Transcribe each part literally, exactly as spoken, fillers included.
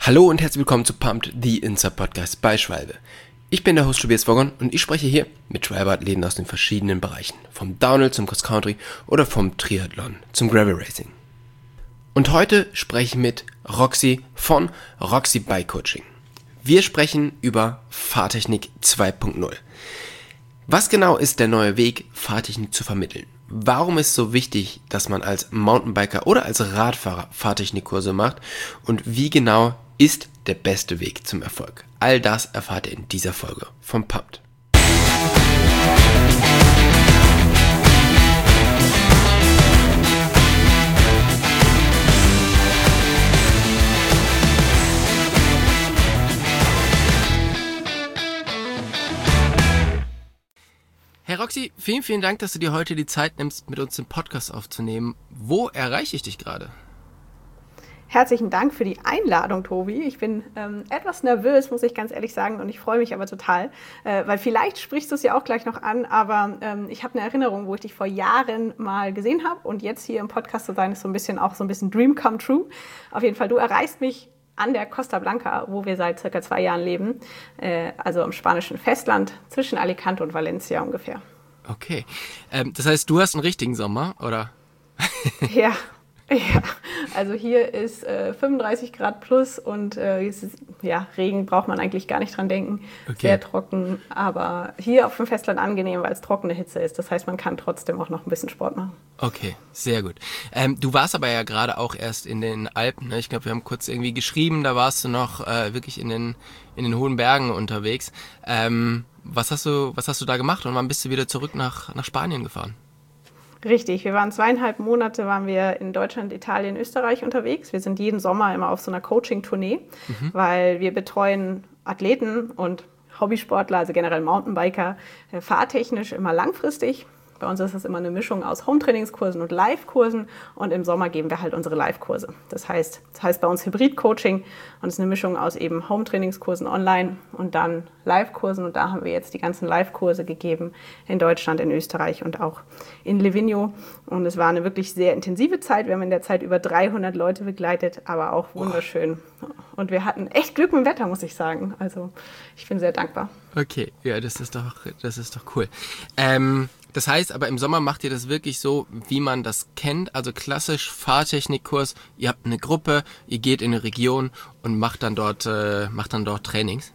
Hallo und herzlich willkommen zu Pumped, the Insta Podcast bei Schwalbe. Ich bin der Host Tobias Woggon und ich spreche hier mit Schwalbe-Athleten aus den verschiedenen Bereichen. Vom Downhill zum Cross Country oder vom Triathlon zum Gravel Racing. Und heute spreche ich mit Roxy von Roxy Bike Coaching. Wir sprechen über Fahrtechnik zwei Punkt null. Was genau ist der neue Weg, Fahrtechnik zu vermitteln? Warum ist es so wichtig, dass man als Mountainbiker oder als Radfahrer Fahrtechnikkurse macht? Und wie genau ist der beste Weg zum Erfolg? All das erfahrt ihr in dieser Folge vom Pumped. Herr Roxy, vielen, vielen Dank, dass du dir heute die Zeit nimmst, mit uns den Podcast aufzunehmen. Wo erreiche ich dich gerade? Herzlichen Dank für die Einladung, Tobi. Ich bin ähm, etwas nervös, muss ich ganz ehrlich sagen, und ich freue mich aber total, äh, weil vielleicht sprichst du es ja auch gleich noch an, aber ähm, ich habe eine Erinnerung, wo ich dich vor Jahren mal gesehen habe und jetzt hier im Podcast zu sein, ist so ein bisschen auch so ein bisschen Dream come true. Auf jeden Fall, du erreichst mich an der Costa Blanca, wo wir seit circa zwei Jahren leben, äh, also am spanischen Festland zwischen Alicante und Valencia ungefähr. Okay, ähm, das heißt, du hast einen richtigen Sommer, oder? Ja. Ja, also hier ist äh, fünfunddreißig Grad plus und äh, ist, ja, Regen braucht man eigentlich gar nicht dran denken. Okay. Sehr trocken, aber hier auf dem Festland angenehm, weil es trockene Hitze ist. Das heißt, man kann trotzdem auch noch ein bisschen Sport machen. Okay, sehr gut. Ähm, du warst aber ja gerade auch erst in den Alpen, ne? Ich glaube, wir haben kurz irgendwie geschrieben, da warst du noch äh, wirklich in den, in den hohen Bergen unterwegs. Ähm, was hast du, was hast du da gemacht und wann bist du wieder zurück nach, nach Spanien gefahren? Richtig, wir waren zweieinhalb Monate waren wir in Deutschland, Italien, Österreich unterwegs. Wir sind jeden Sommer immer auf so einer Coaching-Tournee, mhm. weil wir betreuen Athleten und Hobbysportler, also generell Mountainbiker, fahrtechnisch immer langfristig. Bei uns ist das immer eine Mischung aus Home-Trainingskursen und Live-Kursen und im Sommer geben wir halt unsere Live-Kurse. Das heißt, das heißt bei uns Hybrid-Coaching und es ist eine Mischung aus eben Home-Trainingskursen online und dann Live-Kursen und da haben wir jetzt die ganzen Live-Kurse gegeben in Deutschland, in Österreich und auch in Livigno und es war eine wirklich sehr intensive Zeit. Wir haben in der Zeit über dreihundert Leute begleitet, aber auch wunderschön und wir hatten echt Glück mit dem Wetter, muss ich sagen. Also ich bin sehr dankbar. Okay, ja, das ist doch, das ist doch cool. Ähm Das heißt, aber im Sommer macht ihr das wirklich so, wie man das kennt, also klassisch Fahrtechnikkurs, ihr habt eine Gruppe, ihr geht in eine Region und macht dann dort, äh, macht dann dort Trainings?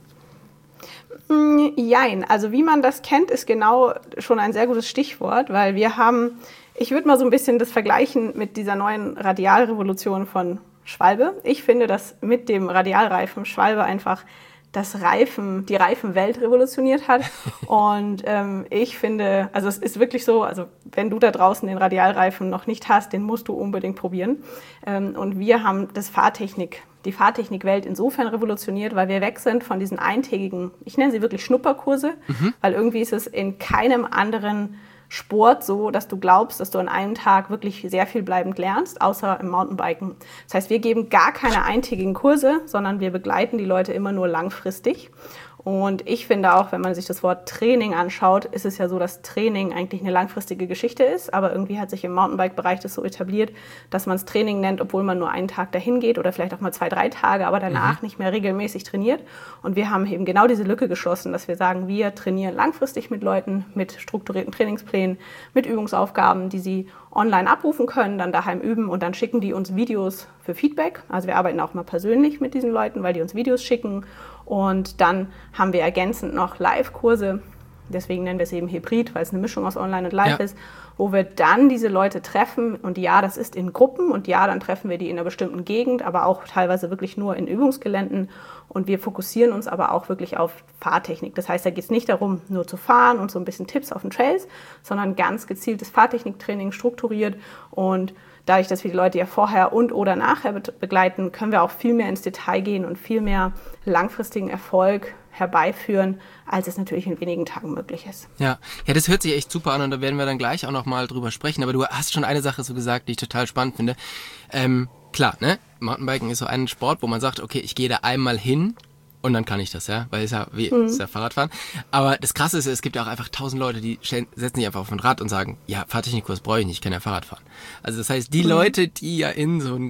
Jein, also wie man das kennt, ist genau schon ein sehr gutes Stichwort, weil wir haben, ich würde mal so ein bisschen das vergleichen mit dieser neuen Radialrevolution von Schwalbe. Ich finde, dass mit dem Radialreifen Schwalbe einfach das Reifen, die Reifenwelt revolutioniert hat. Und ähm, ich finde, also es ist wirklich so, also wenn du da draußen den Radialreifen noch nicht hast, den musst du unbedingt probieren. Ähm, und wir haben das Fahrtechnik, die Fahrtechnikwelt insofern revolutioniert, weil wir weg sind von diesen eintägigen, ich nenne sie wirklich Schnupperkurse, mhm. weil irgendwie ist es in keinem anderen Sport so, dass du glaubst, dass du an einem Tag wirklich sehr viel bleibend lernst, außer im Mountainbiken. Das heißt, wir geben gar keine eintägigen Kurse, sondern wir begleiten die Leute immer nur langfristig. Und ich finde auch, wenn man sich das Wort Training anschaut, ist es ja so, dass Training eigentlich eine langfristige Geschichte ist. Aber irgendwie hat sich im Mountainbike-Bereich das so etabliert, dass man es Training nennt, obwohl man nur einen Tag dahin geht oder vielleicht auch mal zwei, drei Tage, aber danach mhm. nicht mehr regelmäßig trainiert. Und wir haben eben genau diese Lücke geschlossen, dass wir sagen, wir trainieren langfristig mit Leuten, mit strukturierten Trainingsplänen, mit Übungsaufgaben, die sie online abrufen können, dann daheim üben und dann schicken die uns Videos für Feedback. Also wir arbeiten auch mal persönlich mit diesen Leuten, weil die uns Videos schicken. Und dann haben wir ergänzend noch Live-Kurse, deswegen nennen wir es eben Hybrid, weil es eine Mischung aus Online und Live ja. ist, wo wir dann diese Leute treffen. Und ja, das ist in Gruppen und ja, dann treffen wir die in einer bestimmten Gegend, aber auch teilweise wirklich nur in Übungsgeländen. Und wir fokussieren uns aber auch wirklich auf Fahrtechnik. Das heißt, da geht es nicht darum, nur zu fahren und so ein bisschen Tipps auf den Trails, sondern ganz gezieltes Fahrtechniktraining strukturiert. Und dadurch, dass wir die Leute ja vorher und oder nachher begleiten, können wir auch viel mehr ins Detail gehen und viel mehr langfristigen Erfolg herbeiführen, als es natürlich in wenigen Tagen möglich ist. Ja, ja, das hört sich echt super an und da werden wir dann gleich auch noch mal drüber sprechen. Aber du hast schon eine Sache so gesagt, die ich total spannend finde. Ähm, klar, ne? Mountainbiken ist so ein Sport, wo man sagt, okay, ich gehe da einmal hin und dann kann ich das, ja, weil es ja wie mhm. ist ja Fahrradfahren. Aber das Krasse ist, es gibt ja auch einfach tausend Leute, die stellen, setzen sich einfach auf ein Rad und sagen, ja, Fahrtechnikkurs brauche ich nicht, ich kann ja Fahrrad fahren. Also das heißt, die mhm. Leute, die ja in so ein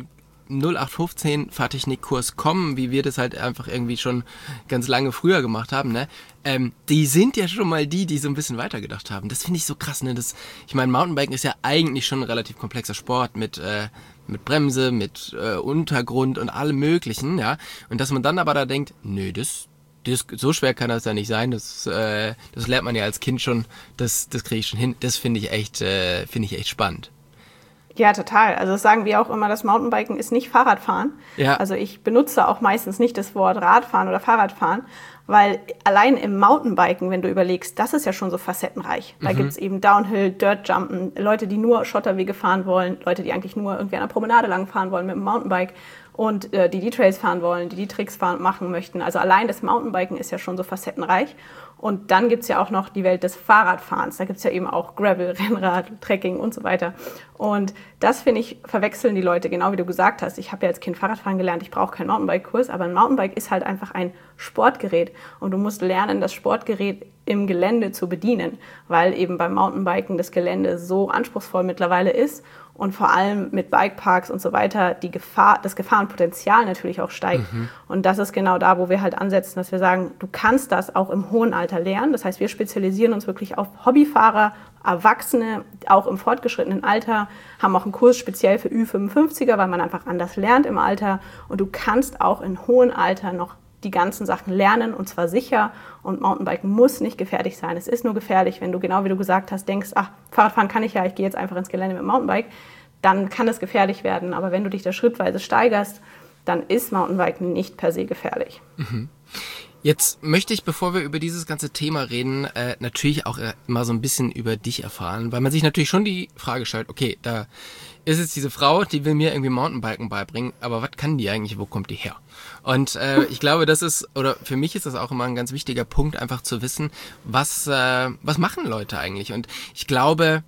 null acht fünfzehn Fahrtechnikkurs kommen, wie wir das halt einfach irgendwie schon ganz lange früher gemacht haben, ne? Ähm, die sind ja schon mal die, die so ein bisschen weitergedacht haben. Das finde ich so krass, ne? Das, ich meine, Mountainbiken ist ja eigentlich schon ein relativ komplexer Sport mit, äh, mit Bremse, mit äh, Untergrund und allem Möglichen, ja? Und dass man dann aber da denkt, nö, das, das so schwer kann das ja nicht sein, das, äh, das lernt man ja als Kind schon, das, das kriege ich schon hin. Das finde ich echt, äh, finde ich echt spannend. Ja, total. Also das sagen wir auch immer, das Mountainbiken ist nicht Fahrradfahren. Ja. Also ich benutze auch meistens nicht das Wort Radfahren oder Fahrradfahren, weil allein im Mountainbiken, wenn du überlegst, das ist ja schon so facettenreich. Da mhm. gibt es eben Downhill, Dirtjumpen, Leute, die nur Schotterwege fahren wollen, Leute, die eigentlich nur irgendwie an einer Promenade lang fahren wollen mit dem Mountainbike und äh, die die Trails fahren wollen, die die Tricks fahren, machen möchten. Also allein das Mountainbiken ist ja schon so facettenreich. Und dann gibt es ja auch noch die Welt des Fahrradfahrens. Da gibt es ja eben auch Gravel, Rennrad, Trekking und so weiter. Und das, finde ich, verwechseln die Leute, genau wie du gesagt hast. Ich habe ja als Kind Fahrradfahren gelernt, ich brauche keinen Mountainbike-Kurs, aber ein Mountainbike ist halt einfach ein Sportgerät. Und du musst lernen, das Sportgerät im Gelände zu bedienen, weil eben beim Mountainbiken das Gelände so anspruchsvoll mittlerweile ist und vor allem mit Bikeparks und so weiter die Gefahr, das Gefahrenpotenzial natürlich auch steigt. Mhm. Und das ist genau da, wo wir halt ansetzen, dass wir sagen, du kannst das auch im hohen Alter lernen. Das heißt, wir spezialisieren uns wirklich auf Hobbyfahrer, Erwachsene, auch im fortgeschrittenen Alter, haben auch einen Kurs speziell für Ü fünfundfünfziger, weil man einfach anders lernt im Alter. Und du kannst auch in hohem Alter noch die ganzen Sachen lernen und zwar sicher. Und Mountainbiken muss nicht gefährlich sein. Es ist nur gefährlich, wenn du, genau wie du gesagt hast, denkst, ach, Fahrradfahren kann ich ja, ich gehe jetzt einfach ins Gelände mit dem Mountainbike. Dann kann es gefährlich werden. Aber wenn du dich da schrittweise steigerst, dann ist Mountainbiken nicht per se gefährlich. Mhm. Jetzt möchte ich, bevor wir über dieses ganze Thema reden, äh, natürlich auch äh, mal so ein bisschen über dich erfahren, weil man sich natürlich schon die Frage stellt, okay, da ist jetzt diese Frau, die will mir irgendwie Mountainbiken beibringen, aber was kann die eigentlich, wo kommt die her? Und äh, ich glaube, das ist, oder für mich ist das auch immer ein ganz wichtiger Punkt, einfach zu wissen, was, äh, was machen Leute eigentlich? Und ich glaube,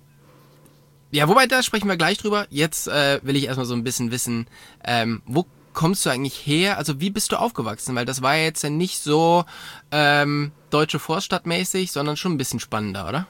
ja, wobei, da sprechen wir gleich drüber. Jetzt äh, will ich erstmal so ein bisschen wissen, ähm, wo kommst du eigentlich her? Also wie bist du aufgewachsen? Weil das war ja jetzt ja nicht so ähm, deutsche Vorstadtmäßig, sondern schon ein bisschen spannender, oder?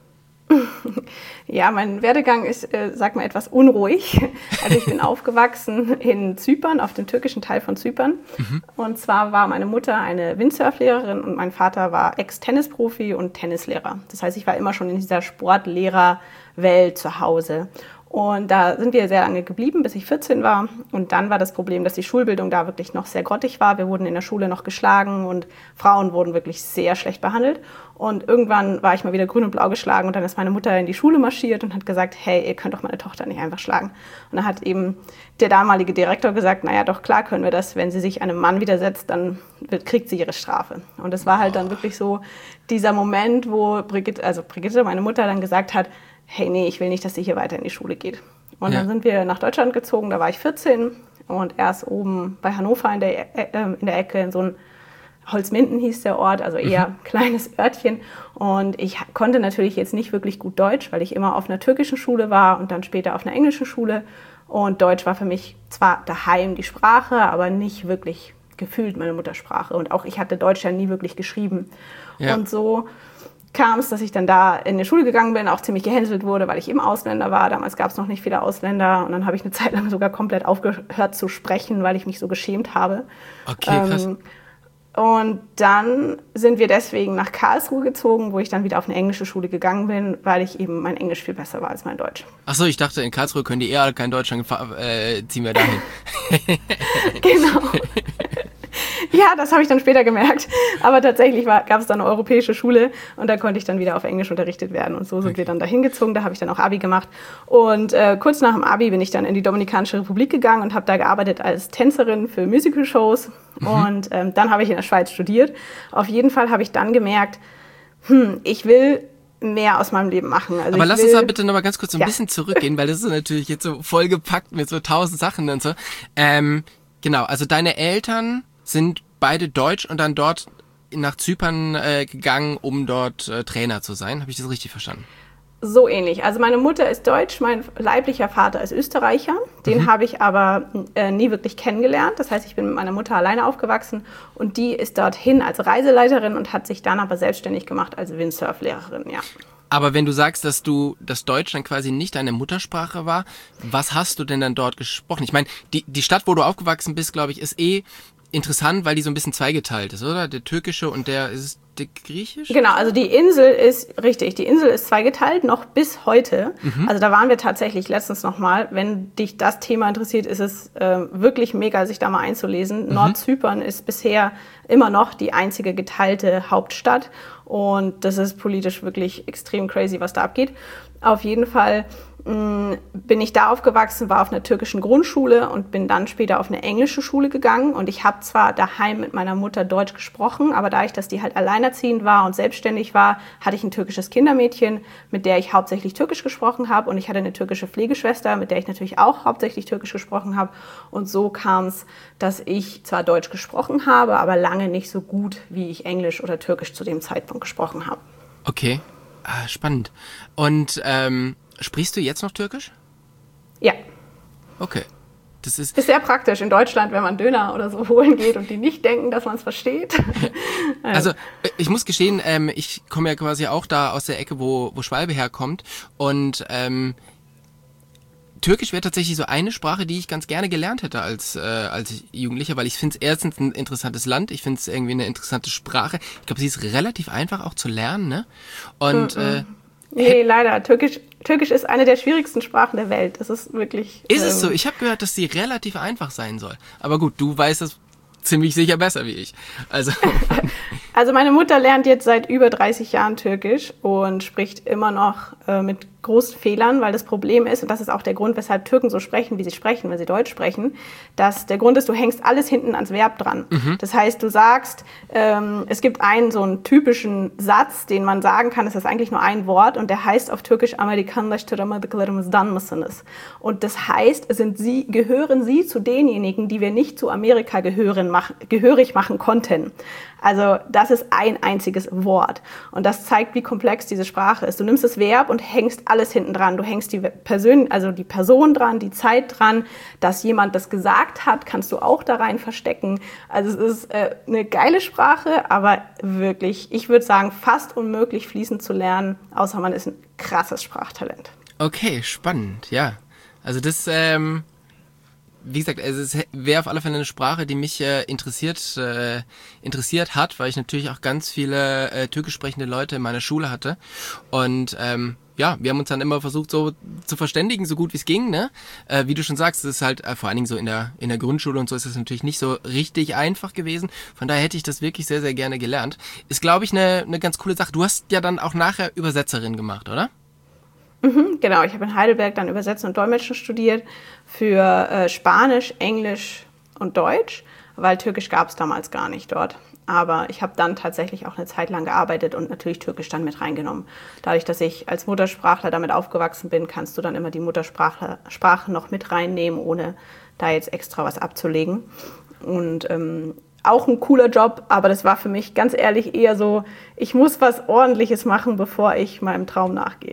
Ja, mein Werdegang ist, äh, sag mal, etwas unruhig. Also ich bin aufgewachsen in Zypern, auf dem türkischen Teil von Zypern. Mhm. Und zwar war meine Mutter eine Windsurflehrerin und mein Vater war Ex-Tennisprofi und Tennislehrer. Das heißt, ich war immer schon in dieser Sportlehrerwelt zu Hause. Und da sind wir sehr lange geblieben, bis ich vierzehn war. Und dann war das Problem, dass die Schulbildung da wirklich noch sehr grottig war. Wir wurden in der Schule noch geschlagen und Frauen wurden wirklich sehr schlecht behandelt. Und irgendwann war ich mal wieder grün und blau geschlagen und dann ist meine Mutter in die Schule marschiert und hat gesagt, hey, ihr könnt doch meine Tochter nicht einfach schlagen. Und dann hat eben der damalige Direktor gesagt, naja, doch klar können wir das, wenn sie sich einem Mann widersetzt, dann wird, kriegt sie ihre Strafe. Und es war halt dann wirklich so dieser Moment, wo Brigitte, also Brigitte, meine Mutter, dann gesagt hat, hey, nee, ich will nicht, dass sie hier weiter in die Schule geht. Und ja. Dann sind wir nach Deutschland gezogen, da war ich vierzehn und erst oben bei Hannover in der, äh, in der Ecke in so ein Holzminden hieß der Ort, also eher mhm. kleines Örtchen. Und ich konnte natürlich jetzt nicht wirklich gut Deutsch, weil ich immer auf einer türkischen Schule war und dann später auf einer englischen Schule. Und Deutsch war für mich zwar daheim die Sprache, aber nicht wirklich gefühlt meine Muttersprache. Und auch ich hatte Deutsch ja nie wirklich geschrieben. Ja. Und so kam es, dass ich dann da in die Schule gegangen bin, auch ziemlich gehänselt wurde, weil ich eben Ausländer war. Damals gab es noch nicht viele Ausländer und dann habe ich eine Zeit lang sogar komplett aufgehört zu sprechen, weil ich mich so geschämt habe. Okay, krass. Ähm, und dann sind wir deswegen nach Karlsruhe gezogen, wo ich dann wieder auf eine englische Schule gegangen bin, weil ich eben mein Englisch viel besser war als mein Deutsch. Ach so, ich dachte, in Karlsruhe können die eher kein Deutsch, dann äh, ziehen wir dahin. Genau. Ja, das habe ich dann später gemerkt. Aber tatsächlich gab es dann eine europäische Schule und da konnte ich dann wieder auf Englisch unterrichtet werden. Und so sind okay. wir dann dahin gezogen. Da habe ich dann auch Abi gemacht. Und äh, kurz nach dem Abi bin ich dann in die Dominikanische Republik gegangen und habe da gearbeitet als Tänzerin für Musical-Shows. Mhm. Und ähm, dann habe ich in der Schweiz studiert. Auf jeden Fall habe ich dann gemerkt, hm, ich will mehr aus meinem Leben machen. Also aber lass will, uns da bitte nochmal ganz kurz so ein ja. bisschen zurückgehen, weil das ist natürlich jetzt so vollgepackt mit so tausend Sachen und so. Ähm, genau, also deine Eltern sind beide deutsch und dann dort nach Zypern äh, gegangen, um dort äh, Trainer zu sein. Habe ich das richtig verstanden? So ähnlich. Also meine Mutter ist deutsch, mein leiblicher Vater ist Österreicher. Den mhm. habe ich aber äh, nie wirklich kennengelernt. Das heißt, ich bin mit meiner Mutter alleine aufgewachsen und die ist dorthin als Reiseleiterin und hat sich dann aber selbstständig gemacht als Windsurflehrerin, ja. Aber wenn du sagst, dass du, dass Deutsch dann quasi nicht deine Muttersprache war, was hast du denn dann dort gesprochen? Ich meine, die, die Stadt, wo du aufgewachsen bist, glaube ich, ist eh interessant, weil die so ein bisschen zweigeteilt ist, oder? Der türkische und der, ist es der griechische? Genau, also die Insel ist, richtig, die Insel ist zweigeteilt, noch bis heute. Mhm. Also da waren wir tatsächlich letztens nochmal. Wenn dich das Thema interessiert, ist es äh, wirklich mega, sich da mal einzulesen. Mhm. Nordzypern ist bisher immer noch die einzige geteilte Hauptstadt. Und das ist politisch wirklich extrem crazy, was da abgeht. Auf jeden Fall mh, bin ich da aufgewachsen, war auf einer türkischen Grundschule und bin dann später auf eine englische Schule gegangen. Und ich habe zwar daheim mit meiner Mutter Deutsch gesprochen, aber dadurch, dass die halt alleinerziehend war und selbstständig war, hatte ich ein türkisches Kindermädchen, mit der ich hauptsächlich Türkisch gesprochen habe. Und ich hatte eine türkische Pflegeschwester, mit der ich natürlich auch hauptsächlich Türkisch gesprochen habe. Und so kam es, dass ich zwar Deutsch gesprochen habe, aber lange nicht so gut, wie ich Englisch oder Türkisch zu dem Zeitpunkt gesprochen habe. Okay, ah, spannend. Und ähm, sprichst du jetzt noch Türkisch? Ja. Okay. Das ist, ist sehr praktisch in Deutschland, wenn man Döner oder so holen geht und die nicht denken, dass man es versteht. Also ich muss gestehen, ähm, ich komme ja quasi auch da aus der Ecke, wo, wo Schwalbe herkommt und ähm, Türkisch wäre tatsächlich so eine Sprache, die ich ganz gerne gelernt hätte als, äh, als Jugendlicher, weil ich finde es erstens ein interessantes Land, ich finde es irgendwie eine interessante Sprache. Ich glaube, sie ist relativ einfach auch zu lernen, ne? Und mm-mm. äh, Nee, leider. Türkisch, Türkisch ist eine der schwierigsten Sprachen der Welt. Das ist wirklich... Ist ähm, es so? Ich habe gehört, dass sie relativ einfach sein soll. Aber gut, du weißt es ziemlich sicher besser wie ich. Also, also meine Mutter lernt jetzt seit über dreißig Jahren Türkisch und spricht immer noch äh, mit großen Fehlern, weil das Problem ist, und das ist auch der Grund, weshalb Türken so sprechen, wie sie sprechen, wenn sie Deutsch sprechen, dass der Grund ist, du hängst alles hinten ans Verb dran. Mhm. Das heißt, du sagst, ähm, es gibt einen so einen typischen Satz, den man sagen kann, es ist eigentlich nur ein Wort und der heißt auf Türkisch Amerikanlaştıramadıklarımızdan mısınız? Und das heißt, sind sie, gehören sie zu denjenigen, die wir nicht zu Amerika gehören, mach, gehörig machen konnten. Also das ist ein einziges Wort. Und das zeigt, wie komplex diese Sprache ist. Du nimmst das Verb und hängst alles hinten dran. Du hängst die Person, also die Person dran, die Zeit dran. Dass jemand das gesagt hat, kannst du auch da rein verstecken. Also es ist äh, eine geile Sprache, aber wirklich, ich würde sagen, fast unmöglich fließend zu lernen, außer man ist ein krasses Sprachtalent. Okay, spannend, ja. Also das, ähm wie gesagt, also es wäre auf alle Fälle eine Sprache, die mich äh, interessiert äh, interessiert hat, weil ich natürlich auch ganz viele äh, türkisch sprechende Leute in meiner Schule hatte. Und ähm, ja, wir haben uns dann immer versucht, so zu verständigen, so gut wie es ging, ne? Äh, wie du schon sagst, es ist halt äh, vor allen Dingen so in der in der Grundschule und so ist es natürlich nicht so richtig einfach gewesen. Von daher hätte ich das wirklich sehr, sehr gerne gelernt. Ist, glaube ich, eine eine ganz coole Sache. Du hast ja dann auch nachher Übersetzerin gemacht, oder? Mhm, genau, ich habe in Heidelberg dann Übersetzen und Dolmetschen studiert für äh, Spanisch, Englisch und Deutsch, weil Türkisch gab es damals gar nicht dort. Aber ich habe dann tatsächlich auch eine Zeit lang gearbeitet und natürlich Türkisch dann mit reingenommen. Dadurch, dass ich als Muttersprachler damit aufgewachsen bin, kannst du dann immer die Muttersprache Sprache noch mit reinnehmen, ohne da jetzt extra was abzulegen. Und ähm, auch ein cooler Job, aber das war für mich ganz ehrlich eher so, ich muss was Ordentliches machen, bevor ich meinem Traum nachgehe.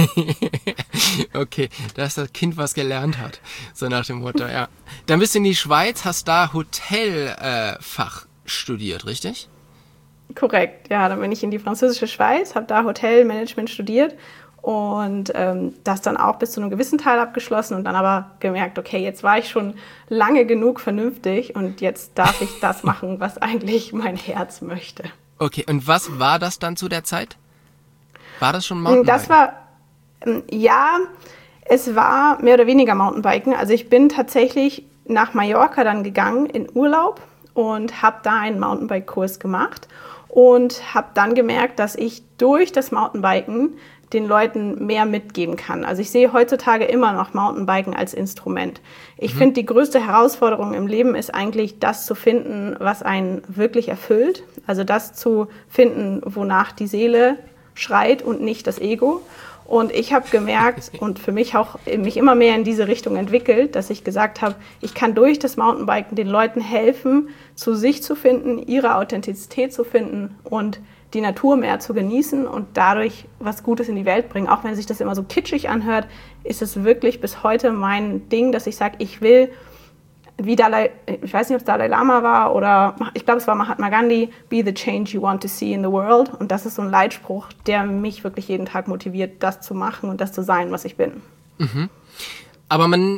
Okay, dass das Kind was gelernt hat, so nach dem Motto, ja. Dann bist du in die Schweiz, hast da Hotelfach äh, studiert, richtig? Korrekt, ja, dann bin ich in die französische Schweiz, habe da Hotelmanagement studiert und ähm, das dann auch bis zu einem gewissen Teil abgeschlossen und dann aber gemerkt, okay, jetzt war ich schon lange genug vernünftig und jetzt darf ich das machen, was eigentlich mein Herz möchte. Okay, und was war das dann zu der Zeit? War das schon Mountainbiken? Das war, ähm, ja, es war mehr oder weniger Mountainbiken. Also ich bin tatsächlich nach Mallorca dann gegangen in Urlaub und habe da einen Mountainbike-Kurs gemacht und habe dann gemerkt, dass ich durch das Mountainbiken den Leuten mehr mitgeben kann. Also ich sehe heutzutage immer noch Mountainbiken als Instrument. Ich mhm. finde, die größte Herausforderung im Leben ist eigentlich, das zu finden, was einen wirklich erfüllt. Also das zu finden, wonach die Seele schreit und nicht das Ego. Und ich habe gemerkt und für mich auch mich immer mehr in diese Richtung entwickelt, dass ich gesagt habe, ich kann durch das Mountainbiken den Leuten helfen, zu sich zu finden, ihre Authentizität zu finden und die Natur mehr zu genießen und dadurch was Gutes in die Welt bringen. Auch wenn sich das immer so kitschig anhört, ist es wirklich bis heute mein Ding, dass ich sage, ich will wie Dalai, ich weiß nicht, ob es Dalai Lama war oder ich glaube, es war Mahatma Gandhi, be the change you want to see in the world. Und das ist so ein Leitspruch, der mich wirklich jeden Tag motiviert, das zu machen und das zu sein, was ich bin. Mhm. Aber man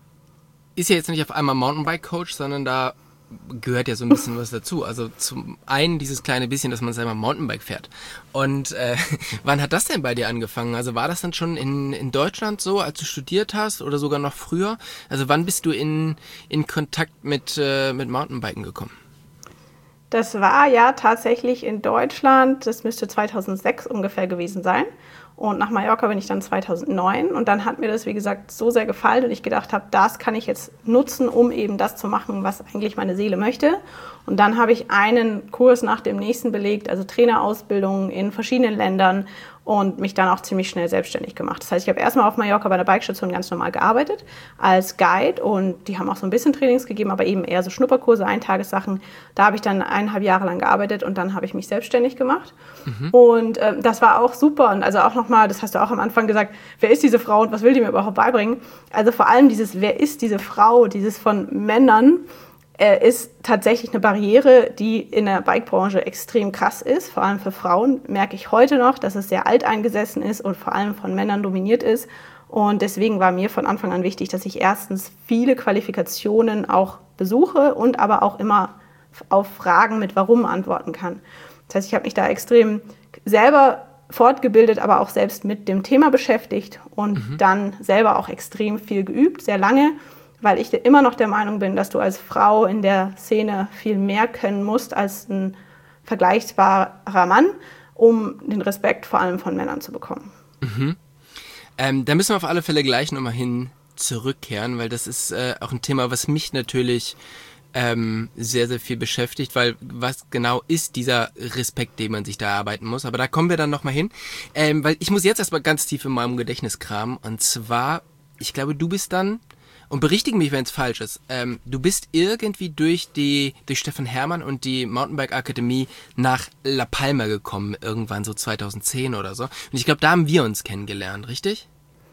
ist ja jetzt nicht auf einmal Mountainbike-Coach, sondern da gehört ja so ein bisschen was dazu. Also zum einen dieses kleine bisschen, dass man selber Mountainbike fährt. Und äh, wann hat das denn bei dir angefangen? Also war das dann schon in, in Deutschland so, als du studiert hast oder sogar noch früher? Also wann bist du in, in Kontakt mit, äh, mit Mountainbiken gekommen? Das war ja tatsächlich in Deutschland, das müsste zweitausendsechs ungefähr gewesen sein. Und nach Mallorca bin ich dann zweitausendneun und dann hat mir das, wie gesagt, so sehr gefallen und ich gedacht habe, das kann ich jetzt nutzen, um eben das zu machen, was eigentlich meine Seele möchte. Und dann habe ich einen Kurs nach dem nächsten belegt, also Trainerausbildung in verschiedenen Ländern und mich dann auch ziemlich schnell selbstständig gemacht. Das heißt, ich habe erstmal auf Mallorca bei einer Bikestation ganz normal gearbeitet als Guide und die haben auch so ein bisschen Trainings gegeben, aber eben eher so Schnupperkurse, Eintagessachen. Da habe ich dann eineinhalb Jahre lang gearbeitet und dann habe ich mich selbstständig gemacht. Mhm. Und äh, das war auch super. Und also auch nochmal, das hast du auch am Anfang gesagt, wer ist diese Frau und was will die mir überhaupt beibringen? Also vor allem dieses, wer ist diese Frau, dieses von Männern, ist tatsächlich eine Barriere, die in der Bikebranche extrem krass ist. Vor allem für Frauen merke ich heute noch, dass es sehr alteingesessen ist und vor allem von Männern dominiert ist. Und deswegen war mir von Anfang an wichtig, dass ich erstens viele Qualifikationen auch besuche und aber auch immer auf Fragen mit Warum antworten kann. Das heißt, ich habe mich da extrem selber fortgebildet, aber auch selbst mit dem Thema beschäftigt und mhm. dann selber auch extrem viel geübt, sehr lange, weil ich immer noch der Meinung bin, dass du als Frau in der Szene viel mehr können musst als ein vergleichbarer Mann, um den Respekt vor allem von Männern zu bekommen. Mhm. Ähm, da müssen wir auf alle Fälle gleich nochmal hin zurückkehren, weil das ist äh, auch ein Thema, was mich natürlich ähm, sehr, sehr viel beschäftigt, weil was genau ist dieser Respekt, den man sich da erarbeiten muss. Aber da kommen wir dann nochmal hin, ähm, weil ich muss jetzt erstmal ganz tief in meinem Gedächtnis kramen und zwar, ich glaube, du bist dann und berichtige mich, wenn es falsch ist. Ähm, du bist irgendwie durch die durch Stefan Herrmann und die Mountainbike Akademie nach La Palma gekommen, irgendwann so zweitausendzehn oder so. Und ich glaube, da haben wir uns kennengelernt, richtig?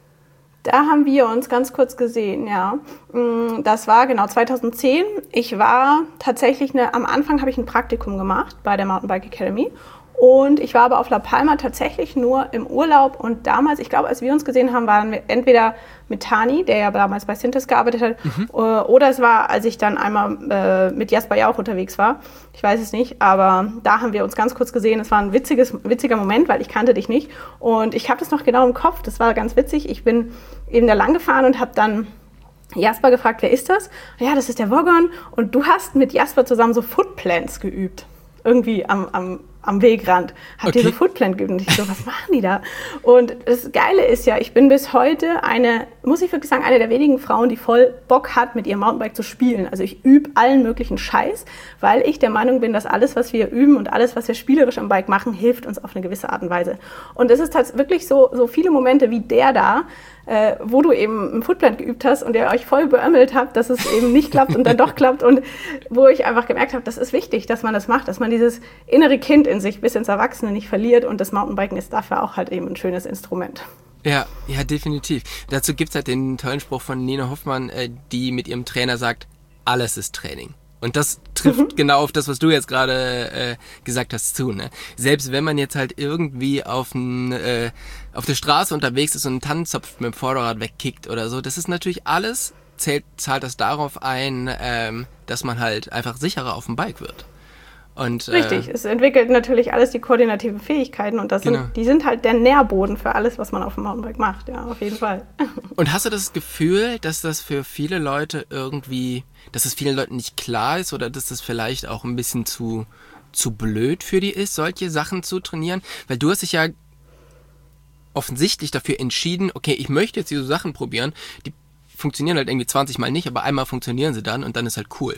Da haben wir uns ganz kurz gesehen, ja. Das war genau zweitausendzehn. Ich war tatsächlich, eine, am Anfang habe ich ein Praktikum gemacht bei der Mountainbike Academy. Und ich war aber auf La Palma tatsächlich nur im Urlaub und damals, ich glaube, als wir uns gesehen haben, waren wir entweder mit Tani, der ja damals bei Synthes gearbeitet hat, mhm. oder es war, als ich dann einmal äh, mit Jasper ja auch unterwegs war. Ich weiß es nicht, aber da haben wir uns ganz kurz gesehen. Es war ein witziges, witziger Moment, weil ich kannte dich nicht und ich habe das noch genau im Kopf. Das war ganz witzig. Ich bin eben da lang gefahren und habe dann Jasper gefragt, wer ist das? Ja, das ist der Vogon und du hast mit Jasper zusammen so Footplants geübt. Irgendwie am, am, am Wegrand. Habt okay. ihr so Footplant geübt? Und ich so, was machen die da? Und das Geile ist ja, ich bin bis heute eine, muss ich wirklich sagen, eine der wenigen Frauen, die voll Bock hat, mit ihrem Mountainbike zu spielen. Also ich übe allen möglichen Scheiß, weil ich der Meinung bin, dass alles, was wir üben und alles, was wir spielerisch am Bike machen, hilft uns auf eine gewisse Art und Weise. Und es ist tatsächlich wirklich so, so viele Momente wie der da, äh, wo du eben ein Footplant geübt hast und ihr euch voll beömmelt habt, dass es eben nicht klappt und dann doch klappt und wo ich einfach gemerkt habe, das ist wichtig, dass man das macht, dass man dieses innere Kind in sich bis ins Erwachsene nicht verliert und das Mountainbiken ist dafür auch halt eben ein schönes Instrument. Ja, ja, definitiv. Dazu gibt's halt den tollen Spruch von Nina Hoffmann, äh, die mit ihrem Trainer sagt, alles ist Training. Und das trifft mhm. genau auf das, was du jetzt gerade äh, gesagt hast, zu. Ne? Selbst wenn man jetzt halt irgendwie auf, ein, äh, auf der Straße unterwegs ist und einen Tannenzopf mit dem Vorderrad wegkickt oder so, das ist natürlich alles, zählt, zahlt das darauf ein, ähm, dass man halt einfach sicherer auf dem Bike wird. Und, Richtig, äh, es entwickelt natürlich alles die koordinativen Fähigkeiten und das genau. sind, die sind halt der Nährboden für alles, was man auf dem Mountainbike macht, ja, auf jeden Fall. Und hast du das Gefühl, dass das für viele Leute irgendwie, dass es vielen Leuten nicht klar ist oder dass das vielleicht auch ein bisschen zu, zu blöd für die ist, solche Sachen zu trainieren? Weil du hast dich ja offensichtlich dafür entschieden, okay, ich möchte jetzt diese Sachen probieren, die funktionieren halt irgendwie zwanzig Mal nicht, aber einmal funktionieren sie dann und dann ist halt cool.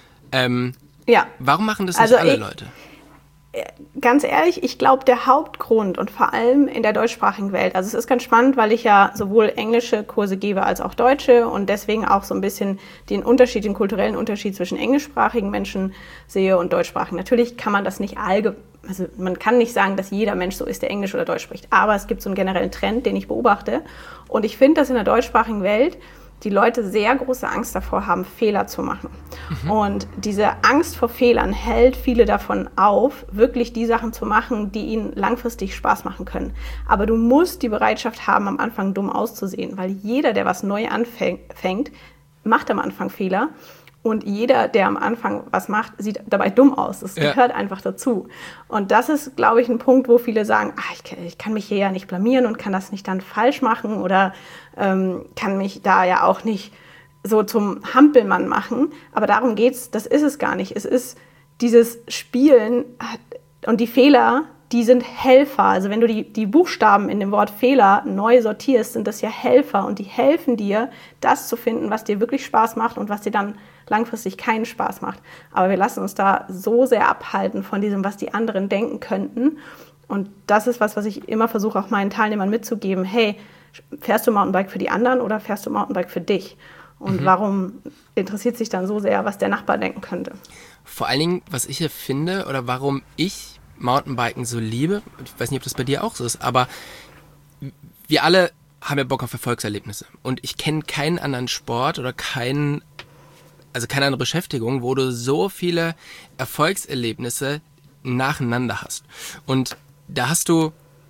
Ähm, Ja. Warum machen das nicht also alle ich, Leute? Ganz ehrlich, ich glaube, der Hauptgrund und vor allem in der deutschsprachigen Welt, also es ist ganz spannend, weil ich ja sowohl englische Kurse gebe als auch deutsche und deswegen auch so ein bisschen den Unterschied, den kulturellen Unterschied zwischen englischsprachigen Menschen sehe und deutschsprachigen. Natürlich kann man das nicht allgemein, also man kann nicht sagen, dass jeder Mensch so ist, der Englisch oder Deutsch spricht, aber es gibt so einen generellen Trend, den ich beobachte und ich finde, dass in der deutschsprachigen Welt die Leute sehr große Angst davor haben, Fehler zu machen. Mhm. Und diese Angst vor Fehlern hält viele davon auf, wirklich die Sachen zu machen, die ihnen langfristig Spaß machen können. Aber du musst die Bereitschaft haben, am Anfang dumm auszusehen, weil jeder, der was neu anfängt, macht am Anfang Fehler. Und jeder, der am Anfang was macht, sieht dabei dumm aus. Das ja. gehört einfach dazu. Und das ist, glaube ich, ein Punkt, wo viele sagen, ach, ich, ich kann mich hier ja nicht blamieren und kann das nicht dann falsch machen oder ähm, kann mich da ja auch nicht so zum Hampelmann machen. Aber darum geht's, das ist es gar nicht. Es ist dieses Spielen und die Fehler, die sind Helfer. Also wenn du die, die Buchstaben in dem Wort Fehler neu sortierst, sind das ja Helfer und die helfen dir, das zu finden, was dir wirklich Spaß macht und was dir dann langfristig keinen Spaß macht. Aber wir lassen uns da so sehr abhalten von diesem, was die anderen denken könnten. Und das ist was, was ich immer versuche, auch meinen Teilnehmern mitzugeben. Hey, fährst du Mountainbike für die anderen oder fährst du Mountainbike für dich? Und mhm. warum interessiert sich dann so sehr, was der Nachbar denken könnte? Vor allen Dingen, was ich hier finde oder warum ich Mountainbiken so liebe, ich weiß nicht, ob das bei dir auch so ist, aber wir alle haben ja Bock auf Erfolgserlebnisse. Und ich kenne keinen anderen Sport oder keinen Also keine andere Beschäftigung, wo du so viele Erfolgserlebnisse nacheinander hast. Und da hast du,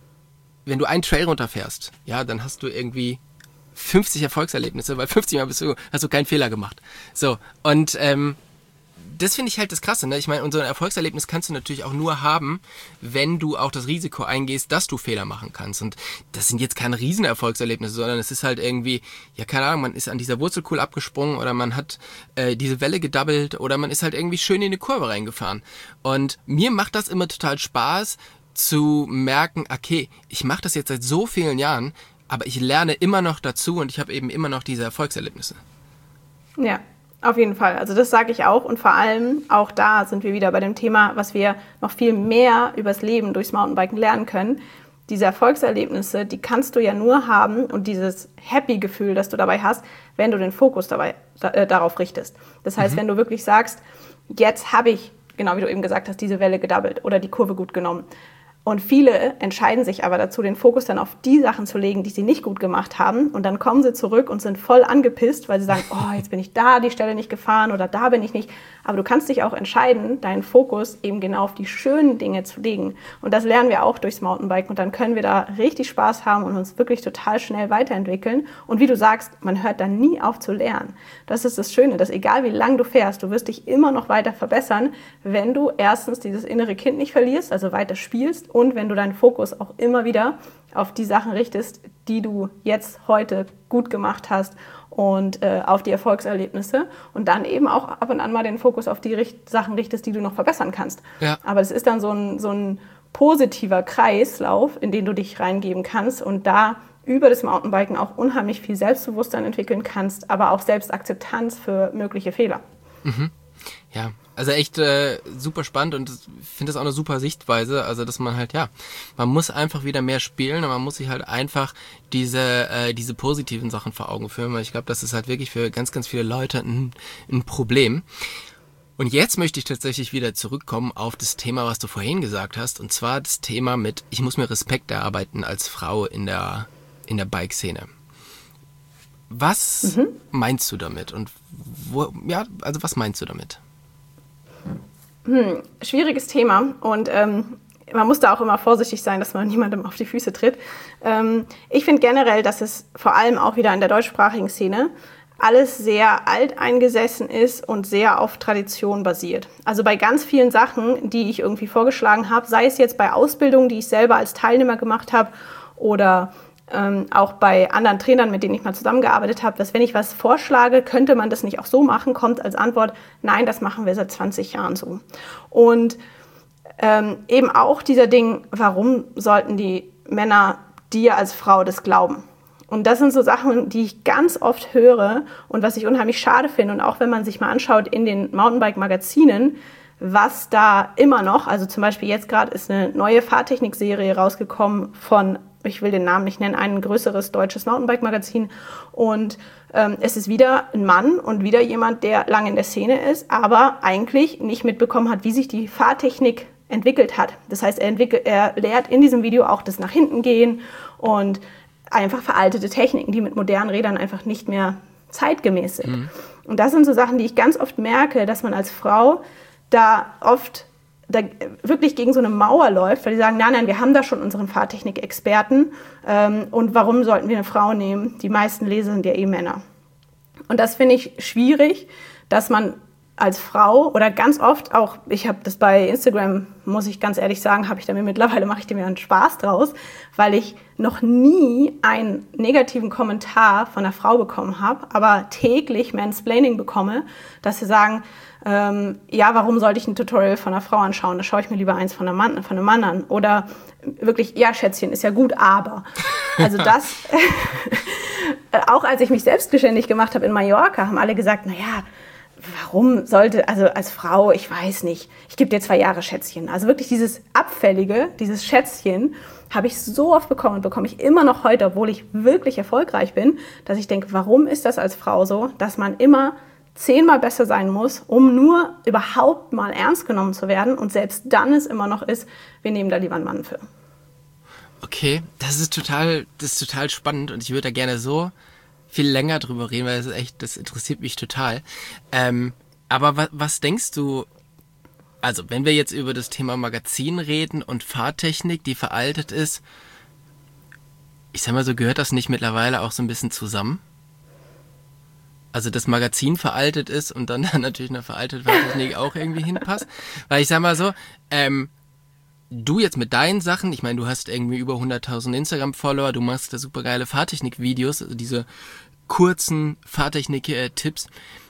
wenn du einen Trail runterfährst, ja, dann hast du irgendwie fünfzig Erfolgserlebnisse, weil fünfzig Mal bist du, hast du keinen Fehler gemacht. So, und ähm, das finde ich halt das Krasse, ne? Ich meine, unser Erfolgserlebnis kannst du natürlich auch nur haben, wenn du auch das Risiko eingehst, dass du Fehler machen kannst. Und das sind jetzt keine Riesenerfolgserlebnisse, sondern es ist halt irgendwie, ja, keine Ahnung, man ist an dieser Wurzelkuhle abgesprungen oder man hat äh, diese Welle gedabbelt oder man ist halt irgendwie schön in eine Kurve reingefahren. Und mir macht das immer total Spaß zu merken, okay, ich mache das jetzt seit so vielen Jahren, aber ich lerne immer noch dazu und ich habe eben immer noch diese Erfolgserlebnisse. Ja. Auf jeden Fall. Also das sage ich auch. Und vor allem, auch da sind wir wieder bei dem Thema, was wir noch viel mehr übers Leben durchs Mountainbiken lernen können. Diese Erfolgserlebnisse, die kannst du ja nur haben und dieses Happy-Gefühl, das du dabei hast, wenn du den Fokus dabei, äh, darauf richtest. Das heißt, mhm. wenn du wirklich sagst, jetzt habe ich, genau wie du eben gesagt hast, diese Welle gedabbelt oder die Kurve gut genommen. Und viele entscheiden sich aber dazu, den Fokus dann auf die Sachen zu legen, die sie nicht gut gemacht haben. Und dann kommen sie zurück und sind voll angepisst, weil sie sagen, oh, jetzt bin ich da die Stelle nicht gefahren oder da bin ich nicht. Aber du kannst dich auch entscheiden, deinen Fokus eben genau auf die schönen Dinge zu legen. Und das lernen wir auch durchs Mountainbiken. Und dann können wir da richtig Spaß haben und uns wirklich total schnell weiterentwickeln. Und wie du sagst, man hört dann nie auf zu lernen. Das ist das Schöne, dass egal wie lang du fährst, du wirst dich immer noch weiter verbessern, wenn du erstens dieses innere Kind nicht verlierst, also weiter spielst. Und wenn du deinen Fokus auch immer wieder auf die Sachen richtest, die du jetzt heute gut gemacht hast und äh, auf die Erfolgserlebnisse und dann eben auch ab und an mal den Fokus auf die Richt- Sachen richtest, die du noch verbessern kannst. Ja. Aber es ist dann so ein, so ein positiver Kreislauf, in den du dich reingeben kannst und da über das Mountainbiken auch unheimlich viel Selbstbewusstsein entwickeln kannst, aber auch Selbstakzeptanz für mögliche Fehler. Mhm. Ja, also echt äh, super spannend und ich finde das auch eine super Sichtweise, also dass man halt, ja, man muss einfach wieder mehr spielen und man muss sich halt einfach diese äh, diese positiven Sachen vor Augen führen, weil ich glaube, das ist halt wirklich für ganz, ganz viele Leute ein, ein Problem. Und jetzt möchte ich tatsächlich wieder zurückkommen auf das Thema, was du vorhin gesagt hast, und zwar das Thema mit, ich muss mir Respekt erarbeiten als Frau in der in der Bike-Szene. Was mhm. meinst du damit? Und wo, ja, also was meinst du damit? Hm, schwieriges Thema und ähm, man muss da auch immer vorsichtig sein, dass man niemandem auf die Füße tritt. Ähm, ich finde generell, dass es vor allem auch wieder in der deutschsprachigen Szene alles sehr alteingesessen ist und sehr auf Tradition basiert. Also bei ganz vielen Sachen, die ich irgendwie vorgeschlagen habe, sei es jetzt bei Ausbildungen, die ich selber als Teilnehmer gemacht habe oder Ähm, auch bei anderen Trainern, mit denen ich mal zusammengearbeitet habe, dass wenn ich was vorschlage, könnte man das nicht auch so machen, kommt als Antwort, nein, das machen wir seit zwanzig Jahren so. Und ähm, eben auch dieser Ding, warum sollten die Männer dir als Frau das glauben? Und das sind so Sachen, die ich ganz oft höre und was ich unheimlich schade finde. Und auch wenn man sich mal anschaut in den Mountainbike-Magazinen, was da immer noch, also zum Beispiel jetzt gerade ist eine neue Fahrtechnik-Serie rausgekommen von, ich will den Namen nicht nennen, ein größeres deutsches Mountainbike-Magazin und ähm, es ist wieder ein Mann und wieder jemand, der lange in der Szene ist, aber eigentlich nicht mitbekommen hat, wie sich die Fahrtechnik entwickelt hat. Das heißt, er, entwickelt, er lehrt in diesem Video auch das nach hinten gehen und einfach veraltete Techniken, die mit modernen Rädern einfach nicht mehr zeitgemäß sind. Mhm. Und das sind so Sachen, die ich ganz oft merke, dass man als Frau da oft da wirklich gegen so eine Mauer läuft, weil die sagen, nein, nein, wir haben da schon unseren Fahrtechnik-Experten ähm, und warum sollten wir eine Frau nehmen? Die meisten Leser sind ja eh Männer. Und das finde ich schwierig, dass man als Frau oder ganz oft auch, ich habe das bei Instagram, muss ich ganz ehrlich sagen, habe ich damit mittlerweile, mache ich mir einen Spaß draus, weil ich noch nie einen negativen Kommentar von einer Frau bekommen habe, aber täglich Mansplaining bekomme, dass sie sagen, ähm, ja, warum sollte ich ein Tutorial von einer Frau anschauen? Da schaue ich mir lieber eins von einem Mann, von einem Mann an. Oder wirklich, ja, Schätzchen, ist ja gut, aber. Also das, auch als ich mich selbstständig gemacht habe in Mallorca, haben alle gesagt, naja, warum sollte, also als Frau, ich weiß nicht, ich gebe dir zwei Jahre Schätzchen. Also wirklich dieses Abfällige, dieses Schätzchen, habe ich so oft bekommen und bekomme ich immer noch heute, obwohl ich wirklich erfolgreich bin, dass ich denke, warum ist das als Frau so, dass man immer zehnmal besser sein muss, um nur überhaupt mal ernst genommen zu werden und selbst dann es immer noch ist, wir nehmen da lieber einen Mann für. Okay, das ist total, das ist total spannend und ich würde da gerne so viel länger drüber reden, weil das ist echt, das interessiert mich total. Ähm, aber was, was denkst du, also wenn wir jetzt über das Thema Magazin reden und Fahrtechnik, die veraltet ist, ich sag mal so, gehört das nicht mittlerweile auch so ein bisschen zusammen? Also das Magazin veraltet ist und dann natürlich eine veraltete Fahrtechnik auch irgendwie hinpasst. Weil ich sag mal so, ähm, du jetzt mit deinen Sachen, ich meine, du hast irgendwie über hunderttausend Instagram-Follower, du machst da super geile Fahrtechnik-Videos, also diese kurzen Fahrtechnik-Tipps,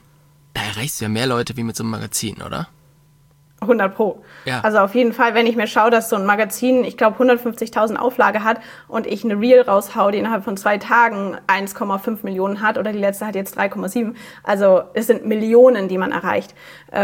da erreichst du ja mehr Leute wie mit so einem Magazin, oder? hundert Pro. Ja. Also auf jeden Fall, wenn ich mir schaue, dass so ein Magazin, ich glaube, hundertfünfzigtausend Auflage hat und ich eine Reel raushau, die innerhalb von zwei Tagen eins Komma fünf Millionen hat oder die letzte hat jetzt drei Komma sieben. Also es sind Millionen, die man erreicht.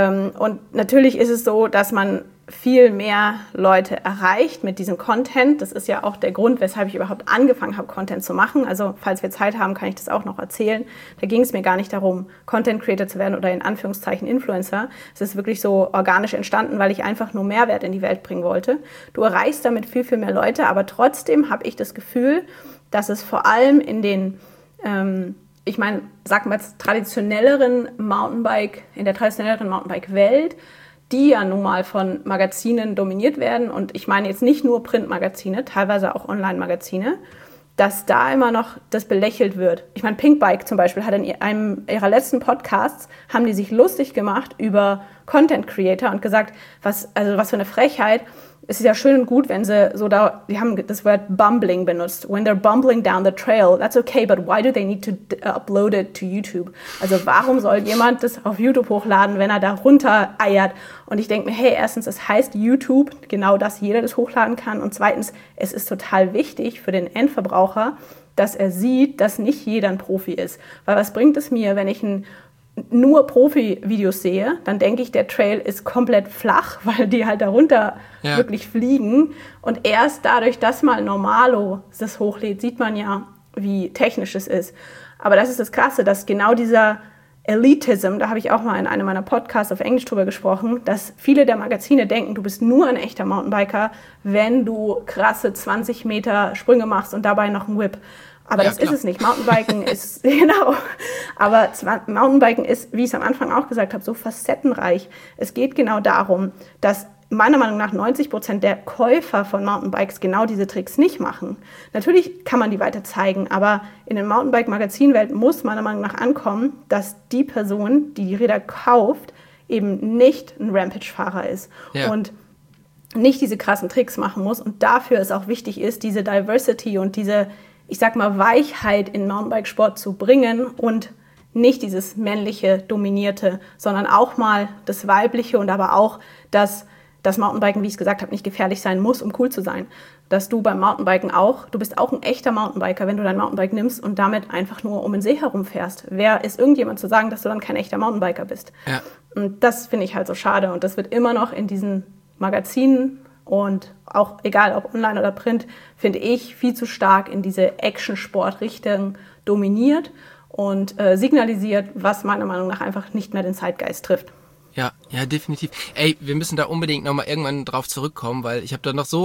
Und natürlich ist es so, dass man viel mehr Leute erreicht mit diesem Content. Das ist ja auch der Grund, weshalb ich überhaupt angefangen habe, Content zu machen. Also falls wir Zeit haben, kann ich das auch noch erzählen. Da ging es mir gar nicht darum, Content Creator zu werden oder in Anführungszeichen Influencer. Es ist wirklich so organisch entstanden, weil ich einfach nur Mehrwert in die Welt bringen wollte. Du erreichst damit viel, viel mehr Leute, aber trotzdem habe ich das Gefühl, dass es vor allem in den, ähm, ich meine, sagen wir jetzt traditionelleren Mountainbike, in der traditionelleren Mountainbike-Welt, die ja nun mal von Magazinen dominiert werden, und ich meine jetzt nicht nur Printmagazine, teilweise auch Online-Magazine, dass da immer noch das belächelt wird. Ich meine, Pinkbike zum Beispiel hat in einem ihrer letzten Podcasts, haben die sich lustig gemacht über Content Creator und gesagt, was, also was für eine Frechheit. Es ist ja schön und gut, wenn sie so da, die haben das Wort bumbling benutzt. When they're bumbling down the trail, that's okay, but why do they need to upload it to YouTube? Also warum soll jemand das auf YouTube hochladen, wenn er da runter eiert? Und ich denke mir, hey, erstens, es heißt YouTube, genau dass jeder das hochladen kann. Und zweitens, es ist total wichtig für den Endverbraucher, dass er sieht, dass nicht jeder ein Profi ist. Weil was bringt es mir, wenn ich ein nur Profi-Videos sehe, dann denke ich, der Trail ist komplett flach, weil die halt darunter ja. wirklich fliegen. Und erst dadurch, dass mal Normalo das hochlädt, sieht man ja, wie technisch es ist. Aber das ist das Krasse, dass genau dieser Elitism, da habe ich auch mal in einem meiner Podcasts auf Englisch drüber gesprochen, dass viele der Magazine denken, du bist nur ein echter Mountainbiker, wenn du krasse zwanzig Meter Sprünge machst und dabei noch einen Whip. Aber ja, das klar. ist es nicht. Mountainbiken ist, genau, aber Mountainbiken ist, wie ich es am Anfang auch gesagt habe, so facettenreich. Es geht genau darum, dass meiner Meinung nach neunzig Prozent der Käufer von Mountainbikes genau diese Tricks nicht machen. Natürlich kann man die weiter zeigen, aber in der Mountainbike-Magazinwelt muss meiner Meinung nach ankommen, dass die Person, die die Räder kauft, eben nicht ein Rampage-Fahrer ist. Ja. Und nicht diese krassen Tricks machen muss. Und dafür es auch wichtig ist, diese Diversity und diese, ich sag mal, Weichheit in Mountainbikesport zu bringen und nicht dieses männliche, dominierte, sondern auch mal das weibliche und aber auch das, das Mountainbiken, wie ich es gesagt habe, nicht gefährlich sein muss, um cool zu sein. Dass du beim Mountainbiken auch, du bist auch ein echter Mountainbiker, wenn du dein Mountainbike nimmst und damit einfach nur um den See herumfährst. Wer ist irgendjemand zu sagen, dass du dann kein echter Mountainbiker bist? Ja. Und das finde ich halt so schade und das wird immer noch in diesen Magazinen und auch egal ob online oder print, finde ich viel zu stark in diese Action-Sport-Richtung dominiert und äh, signalisiert, was meiner Meinung nach einfach nicht mehr den Zeitgeist trifft. Ja, ja, definitiv. Ey, wir müssen da unbedingt nochmal irgendwann drauf zurückkommen, weil ich habe da noch so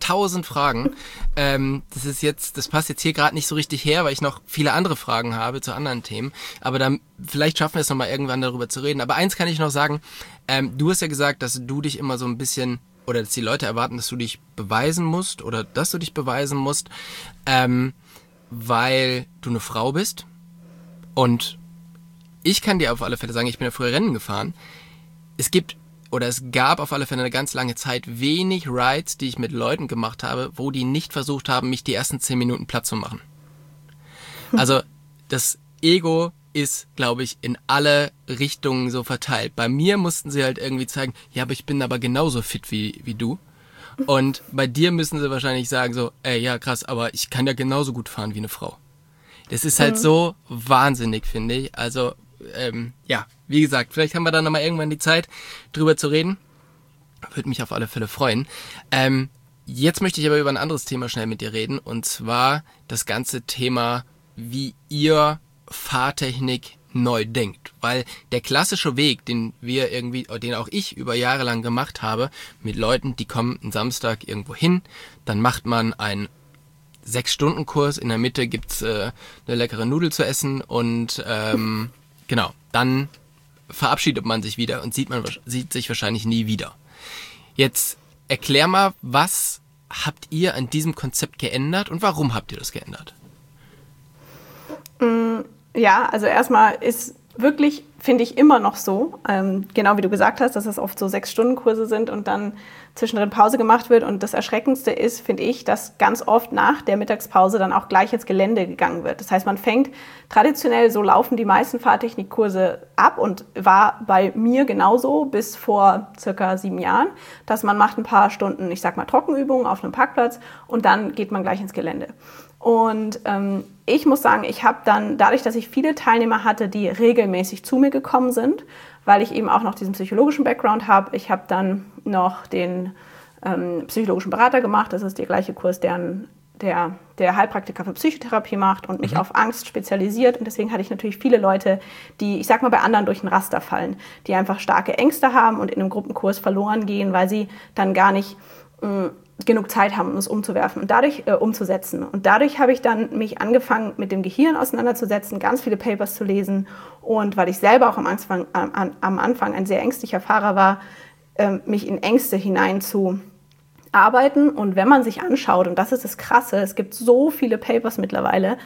tausend Fragen. ähm, das ist jetzt, das passt jetzt hier gerade nicht so richtig her, weil ich noch viele andere Fragen habe zu anderen Themen. Aber dann, vielleicht schaffen wir es nochmal irgendwann darüber zu reden. Aber eins kann ich noch sagen, ähm, du hast ja gesagt, dass du dich immer so ein bisschen, oder dass die Leute erwarten, dass du dich beweisen musst oder dass du dich beweisen musst, ähm, weil du eine Frau bist. Und ich kann dir auf alle Fälle sagen, ich bin ja früher Rennen gefahren. Es gibt oder es gab auf alle Fälle eine ganz lange Zeit wenig Rides, die ich mit Leuten gemacht habe, wo die nicht versucht haben, mich die ersten zehn Minuten platt zu machen. Also das Ego ist, glaube ich, in alle Richtungen so verteilt. Bei mir mussten sie halt irgendwie zeigen, ja, aber ich bin aber genauso fit wie, wie du. Und bei dir müssen sie wahrscheinlich sagen so, ey, ja krass, aber ich kann ja genauso gut fahren wie eine Frau. Das ist halt mhm. so wahnsinnig, finde ich. Also Ähm, ja, wie gesagt, vielleicht haben wir dann nochmal irgendwann die Zeit, drüber zu reden. Würde mich auf alle Fälle freuen. Ähm, jetzt möchte ich aber über ein anderes Thema schnell mit dir reden. Und zwar das ganze Thema, wie ihr Fahrtechnik neu denkt. Weil der klassische Weg, den wir irgendwie, den auch ich über Jahre lang gemacht habe, mit Leuten, die kommen einen Samstag irgendwo hin, dann macht man einen Sechs-Stunden-Kurs, in der Mitte gibt's äh, eine leckere Nudel zu essen und ähm, genau, dann verabschiedet man sich wieder und sieht man sieht sich wahrscheinlich nie wieder. Jetzt erklär mal, was habt ihr an diesem Konzept geändert und warum habt ihr das geändert? Ja, also erstmal ist wirklich, finde ich, immer noch so, ähm, genau wie du gesagt hast, dass es oft so Sechs-Stunden-Kurse sind und dann zwischendrin Pause gemacht wird. Und das Erschreckendste ist, finde ich, dass ganz oft nach der Mittagspause dann auch gleich ins Gelände gegangen wird. Das heißt, man fängt traditionell, so laufen die meisten Fahrtechnikkurse ab und war bei mir genauso bis vor circa sieben Jahren, dass man macht ein paar Stunden, ich sag mal, Trockenübungen auf einem Parkplatz und dann geht man gleich ins Gelände. Und ähm, ich muss sagen, ich habe dann, dadurch, dass ich viele Teilnehmer hatte, die regelmäßig zu mir gekommen sind, weil ich eben auch noch diesen psychologischen Background habe, ich habe dann noch den ähm, psychologischen Berater gemacht, das ist der gleiche Kurs, der, der, der Heilpraktiker für Psychotherapie macht und mich mhm. auf Angst spezialisiert. Und deswegen hatte ich natürlich viele Leute, die, ich sag mal, bei anderen durch ein Raster fallen, die einfach starke Ängste haben und in einem Gruppenkurs verloren gehen, weil sie dann gar nicht mh, genug Zeit haben, um es umzuwerfen und dadurch äh, umzusetzen. Und dadurch habe ich dann mich angefangen, mit dem Gehirn auseinanderzusetzen, ganz viele Papers zu lesen. Und weil ich selber auch am Anfang, am, am Anfang ein sehr ängstlicher Fahrer war, äh, mich in Ängste hinein zu arbeiten. Und wenn man sich anschaut, und das ist das Krasse, es gibt so viele Papers mittlerweile,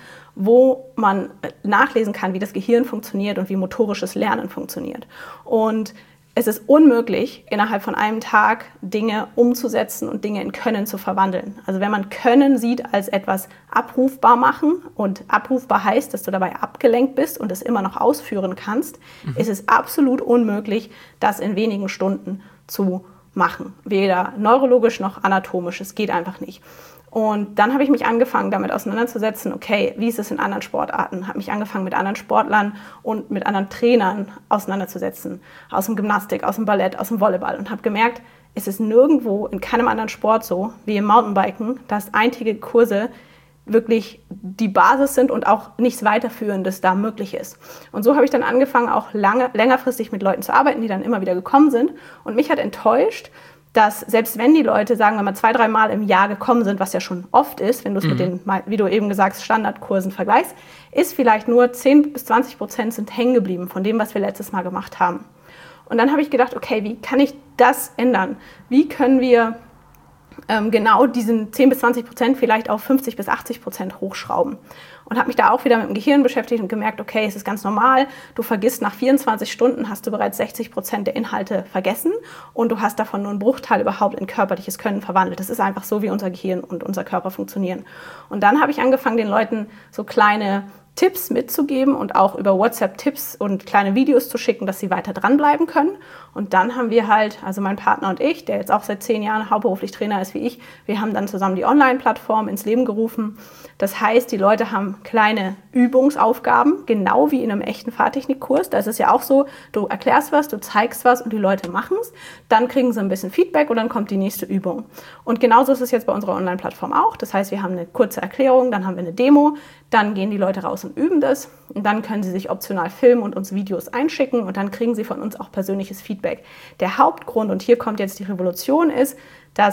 wo man nachlesen kann, wie das Gehirn funktioniert und wie motorisches Lernen funktioniert. Und es ist unmöglich, innerhalb von einem Tag Dinge umzusetzen und Dinge in Können zu verwandeln. Also wenn man Können sieht als etwas abrufbar machen und abrufbar heißt, dass du dabei abgelenkt bist und es immer noch ausführen kannst, mhm. ist es absolut unmöglich, das in wenigen Stunden zu machen. Weder neurologisch noch anatomisch. Es geht einfach nicht. Und dann habe ich mich angefangen, damit auseinanderzusetzen, okay, wie ist es in anderen Sportarten? Habe mich angefangen, mit anderen Sportlern und mit anderen Trainern auseinanderzusetzen. Aus dem Gymnastik, aus dem Ballett, aus dem Volleyball. Und habe gemerkt, es ist nirgendwo, in keinem anderen Sport so, wie im Mountainbiken, dass eintägige Kurse wirklich die Basis sind und auch nichts Weiterführendes da möglich ist. Und so habe ich dann angefangen, auch lange, längerfristig mit Leuten zu arbeiten, die dann immer wieder gekommen sind. Und mich hat enttäuscht, dass selbst wenn die Leute, sagen wir mal, zwei, drei Mal im Jahr gekommen sind, was ja schon oft ist, wenn du es mhm. mit den, wie du eben gesagt hast, Standardkursen vergleichst, ist vielleicht nur zehn bis zwanzig Prozent sind hängen geblieben von dem, was wir letztes Mal gemacht haben. Und dann habe ich gedacht, okay, wie kann ich das ändern? Wie können wir ähm, genau diesen zehn bis zwanzig Prozent vielleicht auf fünfzig bis achtzig Prozent hochschrauben? Und habe mich da auch wieder mit dem Gehirn beschäftigt und gemerkt, okay, es ist ganz normal, du vergisst nach vierundzwanzig Stunden, hast du bereits sechzig Prozent der Inhalte vergessen und du hast davon nur einen Bruchteil überhaupt in körperliches Können verwandelt. Das ist einfach so, wie unser Gehirn und unser Körper funktionieren. Und dann habe ich angefangen, den Leuten so kleine Tipps mitzugeben und auch über WhatsApp Tipps und kleine Videos zu schicken, dass sie weiter dranbleiben können. Und dann haben wir halt, also mein Partner und ich, der jetzt auch seit zehn Jahren hauptberuflich Trainer ist wie ich, wir haben dann zusammen die Online-Plattform ins Leben gerufen. Das heißt, die Leute haben kleine Übungsaufgaben, genau wie in einem echten Fahrtechnikkurs. Da ist es ja auch so, du erklärst was, du zeigst was und die Leute machen es. Dann kriegen sie ein bisschen Feedback und dann kommt die nächste Übung. Und genauso ist es jetzt bei unserer Online-Plattform auch. Das heißt, wir haben eine kurze Erklärung, dann haben wir eine Demo, dann gehen die Leute raus und üben das und dann können sie sich optional filmen und uns Videos einschicken und dann kriegen sie von uns auch persönliches Feedback. Der Hauptgrund, und hier kommt jetzt die Revolution, ist, dass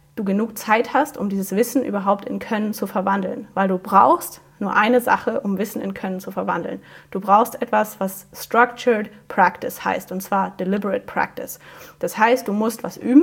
du genug Zeit hast, um dieses Wissen überhaupt in Können zu verwandeln. Weil du brauchst nur eine Sache, um Wissen in Können zu verwandeln. Du brauchst etwas, was Structured Practice heißt, und zwar Deliberate Practice. Das heißt, du musst was üben,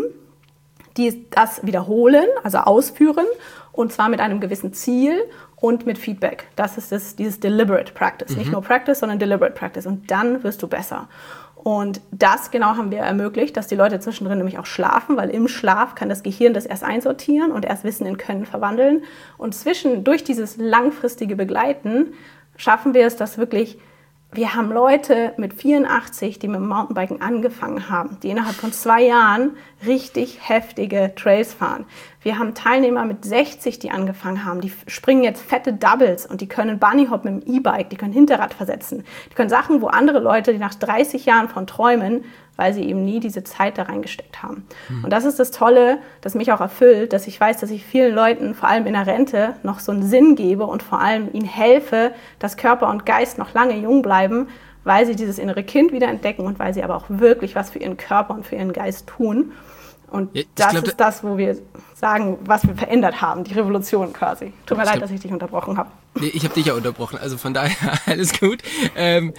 die, das wiederholen, also ausführen, und zwar mit einem gewissen Ziel und mit Feedback. Das ist das, dieses Deliberate Practice. Mhm. Nicht nur Practice, sondern Deliberate Practice. Und dann wirst du besser. Und das genau haben wir ermöglicht, dass die Leute zwischendrin nämlich auch schlafen, weil im Schlaf kann das Gehirn das erst einsortieren und erst Wissen in Können verwandeln. Und zwischen, durch dieses langfristige Begleiten schaffen wir es, dass wirklich, wir haben Leute mit vierundachtzig, die mit dem Mountainbiken angefangen haben, die innerhalb von zwei Jahren richtig heftige Trails fahren. Wir haben Teilnehmer mit sechzig, die angefangen haben, die springen jetzt fette Doubles und die können Bunnyhop mit dem E-Bike, die können Hinterrad versetzen. Die können Sachen, wo andere Leute, die nach dreißig Jahren von träumen, weil sie eben nie diese Zeit da reingesteckt haben. Mhm. Und das ist das Tolle, das mich auch erfüllt, dass ich weiß, dass ich vielen Leuten, vor allem in der Rente, noch so einen Sinn gebe und vor allem ihnen helfe, dass Körper und Geist noch lange jung bleiben, weil sie dieses innere Kind wieder entdecken und weil sie aber auch wirklich was für ihren Körper und für ihren Geist tun. Und ja, das glaub, ist das, wo wir sagen, was wir verändert haben, die Revolution quasi. Tut mir leid, glaub, dass ich dich unterbrochen habe. Nee, ich habe dich ja unterbrochen, also von daher alles gut. Ähm,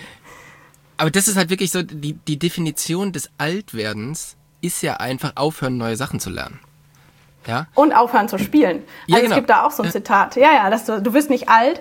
aber das ist halt wirklich so, die, die Definition des Altwerdens ist ja einfach aufhören, neue Sachen zu lernen. Ja? Und aufhören zu spielen. Ja, also genau. Es gibt da auch so ein Zitat. Ja, ja, dass du, du wirst nicht alt,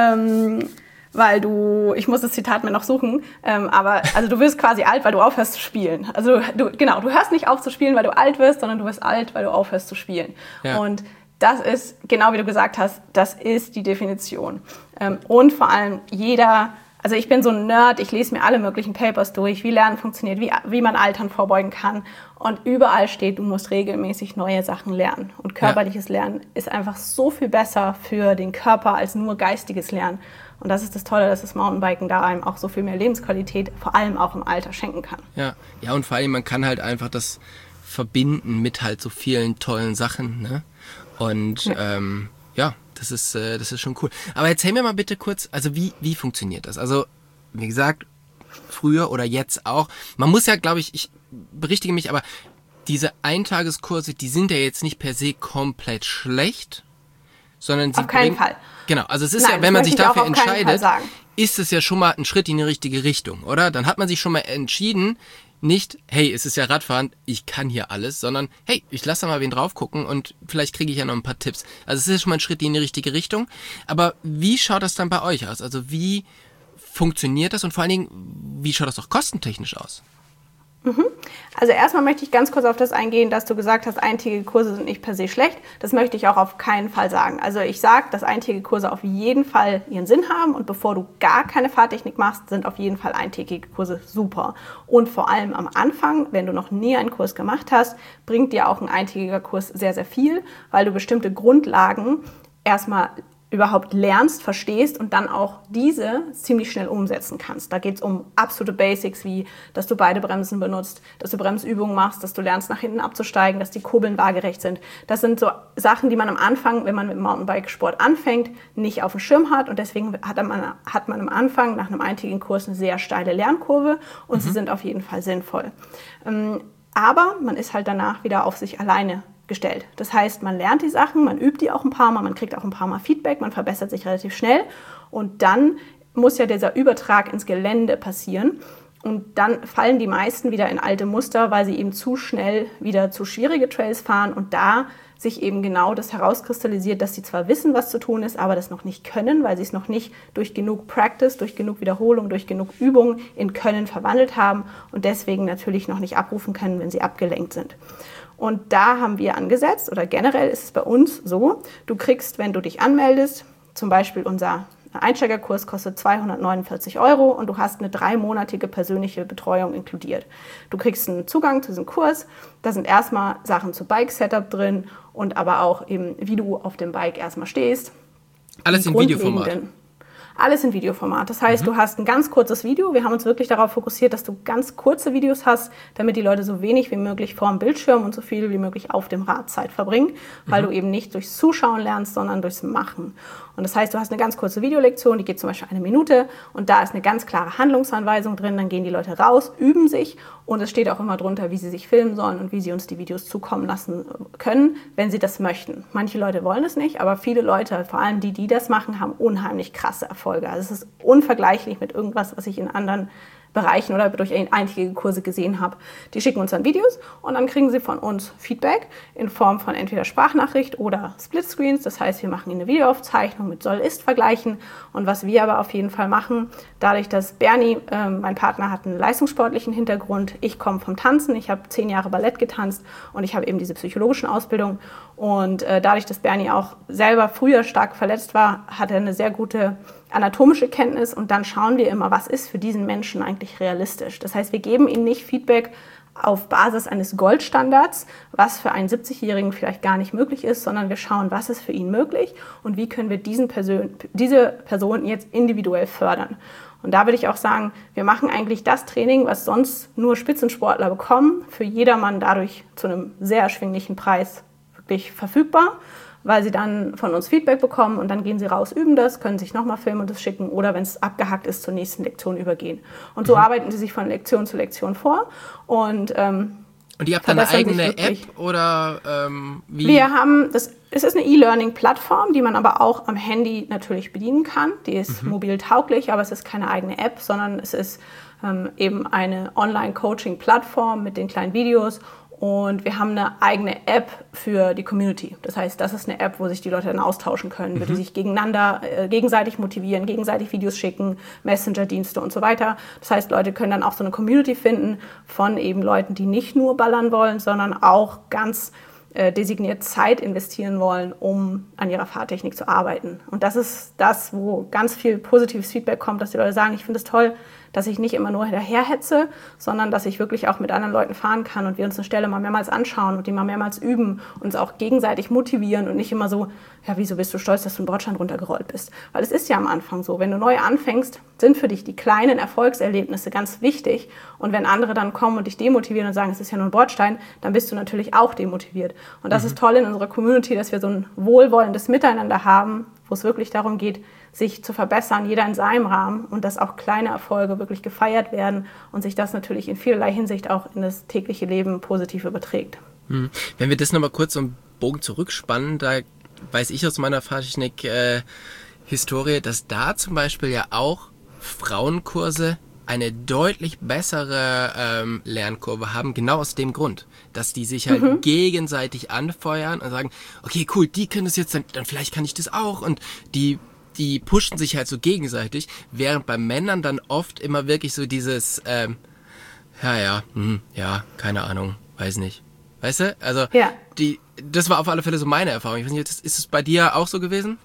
ähm, weil du, ich muss das Zitat mir noch suchen, ähm, aber also du wirst quasi alt, weil du aufhörst zu spielen. Also du, genau, du hörst nicht auf zu spielen, weil du alt wirst, sondern du wirst alt, weil du aufhörst zu spielen. Ja. Und das ist, genau wie du gesagt hast, das ist die Definition. Ähm, und vor allem jeder, also ich bin so ein Nerd, ich lese mir alle möglichen Papers durch, wie Lernen funktioniert, wie, wie man Altern vorbeugen kann. Und überall steht, du musst regelmäßig neue Sachen lernen. Und körperliches ja. Lernen ist einfach so viel besser für den Körper als nur geistiges Lernen. Und das ist das Tolle, dass das Mountainbiken da einem auch so viel mehr Lebensqualität, vor allem auch im Alter, schenken kann. Ja, ja, und vor allem, man kann halt einfach das verbinden mit halt so vielen tollen Sachen, ne? Und ja, ähm, ja das ist, äh, das ist schon cool. Aber erzähl mir mal bitte kurz, also wie, wie funktioniert das? Also, wie gesagt, früher oder jetzt auch. Man muss ja, glaube ich, ich berichtige mich, aber diese Eintageskurse, die sind ja jetzt nicht per se komplett schlecht, sondern sie auf keinen bringen, Fall. Genau, also es ist Nein, ja, wenn man sich dafür entscheidet, sagen. ist es ja schon mal ein Schritt in die richtige Richtung, oder? Dann hat man sich schon mal entschieden, nicht, hey, es ist ja Radfahren, ich kann hier alles, sondern, hey, ich lasse da mal wen drauf gucken und vielleicht kriege ich ja noch ein paar Tipps. Also es ist schon mal ein Schritt in die richtige Richtung. Aber wie schaut das dann bei euch aus? Also wie funktioniert das und vor allen Dingen, wie schaut das auch kostentechnisch aus? Also erstmal möchte ich ganz kurz auf das eingehen, dass du gesagt hast, eintägige Kurse sind nicht per se schlecht. Das möchte ich auch auf keinen Fall sagen. Also ich sage, dass eintägige Kurse auf jeden Fall ihren Sinn haben und bevor du gar keine Fahrtechnik machst, sind auf jeden Fall eintägige Kurse super. Und vor allem am Anfang, wenn du noch nie einen Kurs gemacht hast, bringt dir auch ein eintägiger Kurs sehr, sehr viel, weil du bestimmte Grundlagen erstmal überhaupt lernst, verstehst und dann auch diese ziemlich schnell umsetzen kannst. Da geht es um absolute Basics, wie dass du beide Bremsen benutzt, dass du Bremsübungen machst, dass du lernst, nach hinten abzusteigen, dass die Kurbeln waagerecht sind. Das sind so Sachen, die man am Anfang, wenn man mit dem Mountainbike-Sport anfängt, nicht auf dem Schirm hat. Und deswegen hat man, hat man am Anfang nach einem eintägigen Kurs eine sehr steile Lernkurve und mhm. sie sind auf jeden Fall sinnvoll. Aber man ist halt danach wieder auf sich alleine gestellt. Das heißt, man lernt die Sachen, man übt die auch ein paar Mal, man kriegt auch ein paar Mal Feedback, man verbessert sich relativ schnell und dann muss ja dieser Übertrag ins Gelände passieren und dann fallen die meisten wieder in alte Muster, weil sie eben zu schnell wieder zu schwierige Trails fahren und da sich eben genau das herauskristallisiert, dass sie zwar wissen, was zu tun ist, aber das noch nicht können, weil sie es noch nicht durch genug Practice, durch genug Wiederholung, durch genug Übung in Können verwandelt haben und deswegen natürlich noch nicht abrufen können, wenn sie abgelenkt sind. Und da haben wir angesetzt, oder generell ist es bei uns so, du kriegst, wenn du dich anmeldest, zum Beispiel unser Einsteigerkurs kostet zweihundertneunundvierzig Euro und du hast eine dreimonatige persönliche Betreuung inkludiert. Du kriegst einen Zugang zu diesem Kurs, da sind erstmal Sachen zu Bike-Setup drin und aber auch eben, wie du auf dem Bike erstmal stehst. Alles im Videoformat? Alles in Videoformat. Das heißt, mhm. du hast ein ganz kurzes Video. Wir haben uns wirklich darauf fokussiert, dass du ganz kurze Videos hast, damit die Leute so wenig wie möglich vor dem Bildschirm und so viel wie möglich auf dem Rad Zeit verbringen, weil mhm. du eben nicht durchs Zuschauen lernst, sondern durchs Machen. Und das heißt, du hast eine ganz kurze Videolektion, die geht zum Beispiel eine Minute und da ist eine ganz klare Handlungsanweisung drin. Dann gehen die Leute raus, üben sich und es steht auch immer drunter, wie sie sich filmen sollen und wie sie uns die Videos zukommen lassen können, wenn sie das möchten. Manche Leute wollen es nicht, aber viele Leute, vor allem die, die das machen, haben unheimlich krasse Erfolge. Also es ist unvergleichlich mit irgendwas, was ich in anderen Bereichen oder durch einige Kurse gesehen habe. Die schicken uns dann Videos und dann kriegen sie von uns Feedback in Form von entweder Sprachnachricht oder Splitscreens. Das heißt, wir machen ihnen eine Videoaufzeichnung mit Soll-Ist-Vergleichen. Und was wir aber auf jeden Fall machen, dadurch, dass Bernie, äh, mein Partner, hat einen leistungssportlichen Hintergrund, ich komme vom Tanzen, ich habe zehn Jahre Ballett getanzt und ich habe eben diese psychologischen Ausbildung. Und äh, dadurch, dass Bernie auch selber früher stark verletzt war, hat er eine sehr gute anatomische Kenntnis und dann schauen wir immer, was ist für diesen Menschen eigentlich realistisch. Das heißt, wir geben ihm nicht Feedback auf Basis eines Goldstandards, was für einen siebzigjährigen vielleicht gar nicht möglich ist, sondern wir schauen, was ist für ihn möglich und wie können wir diesen Person, diese Person jetzt individuell fördern. Und da würde ich auch sagen, wir machen eigentlich das Training, was sonst nur Spitzensportler bekommen, für jedermann dadurch zu einem sehr erschwinglichen Preis wirklich verfügbar, weil sie dann von uns Feedback bekommen und dann gehen sie raus, üben das, können sich nochmal filmen und das schicken oder wenn es abgehackt ist, zur nächsten Lektion übergehen. Und so mhm. arbeiten sie sich von Lektion zu Lektion vor und ähm, Und ihr habt dann eine eigene App oder ähm, wie? Wir haben, das, es ist eine E-Learning-Plattform, die man aber auch am Handy natürlich bedienen kann. Die ist mhm. mobil tauglich, aber es ist keine eigene App, sondern es ist ähm, eben eine Online-Coaching-Plattform mit den kleinen Videos. Und wir haben eine eigene App für die Community. Das heißt, das ist eine App, wo sich die Leute dann austauschen können, mhm. wo die sich gegeneinander, äh, gegenseitig motivieren, gegenseitig Videos schicken, Messenger-Dienste und so weiter. Das heißt, Leute können dann auch so eine Community finden von eben Leuten, die nicht nur ballern wollen, sondern auch ganz äh, designiert Zeit investieren wollen, um an ihrer Fahrtechnik zu arbeiten. Und das ist das, wo ganz viel positives Feedback kommt, dass die Leute sagen, ich finde es toll, dass ich nicht immer nur hinterherhetze, sondern dass ich wirklich auch mit anderen Leuten fahren kann und wir uns eine Stelle mal mehrmals anschauen und die mal mehrmals üben, uns auch gegenseitig motivieren und nicht immer so, ja, wieso bist du stolz, dass du einen Bordstein runtergerollt bist? Weil es ist ja am Anfang so, wenn du neu anfängst, sind für dich die kleinen Erfolgserlebnisse ganz wichtig und wenn andere dann kommen und dich demotivieren und sagen, es ist ja nur ein Bordstein, dann bist du natürlich auch demotiviert. Und das mhm. ist toll in unserer Community, dass wir so ein wohlwollendes Miteinander haben, wo es wirklich darum geht, sich zu verbessern, jeder in seinem Rahmen und dass auch kleine Erfolge wirklich gefeiert werden und sich das natürlich in vielerlei Hinsicht auch in das tägliche Leben positiv überträgt. Hm. Wenn wir das nochmal kurz so einen Bogen zurückspannen, da weiß ich aus meiner Fahrtechnik-Historie, äh, dass da zum Beispiel ja auch Frauenkurse eine deutlich bessere ähm, Lernkurve haben, genau aus dem Grund, dass die sich halt mhm. gegenseitig anfeuern und sagen, okay, cool, die können das jetzt, dann, dann vielleicht kann ich das auch und die die pushen sich halt so gegenseitig, während bei Männern dann oft immer wirklich so dieses, ähm, ja, ja, hm, ja, keine Ahnung, weiß nicht. Weißt du? Also, ja. die, das war auf alle Fälle so meine Erfahrung. Ich weiß nicht, ist es bei dir auch so gewesen?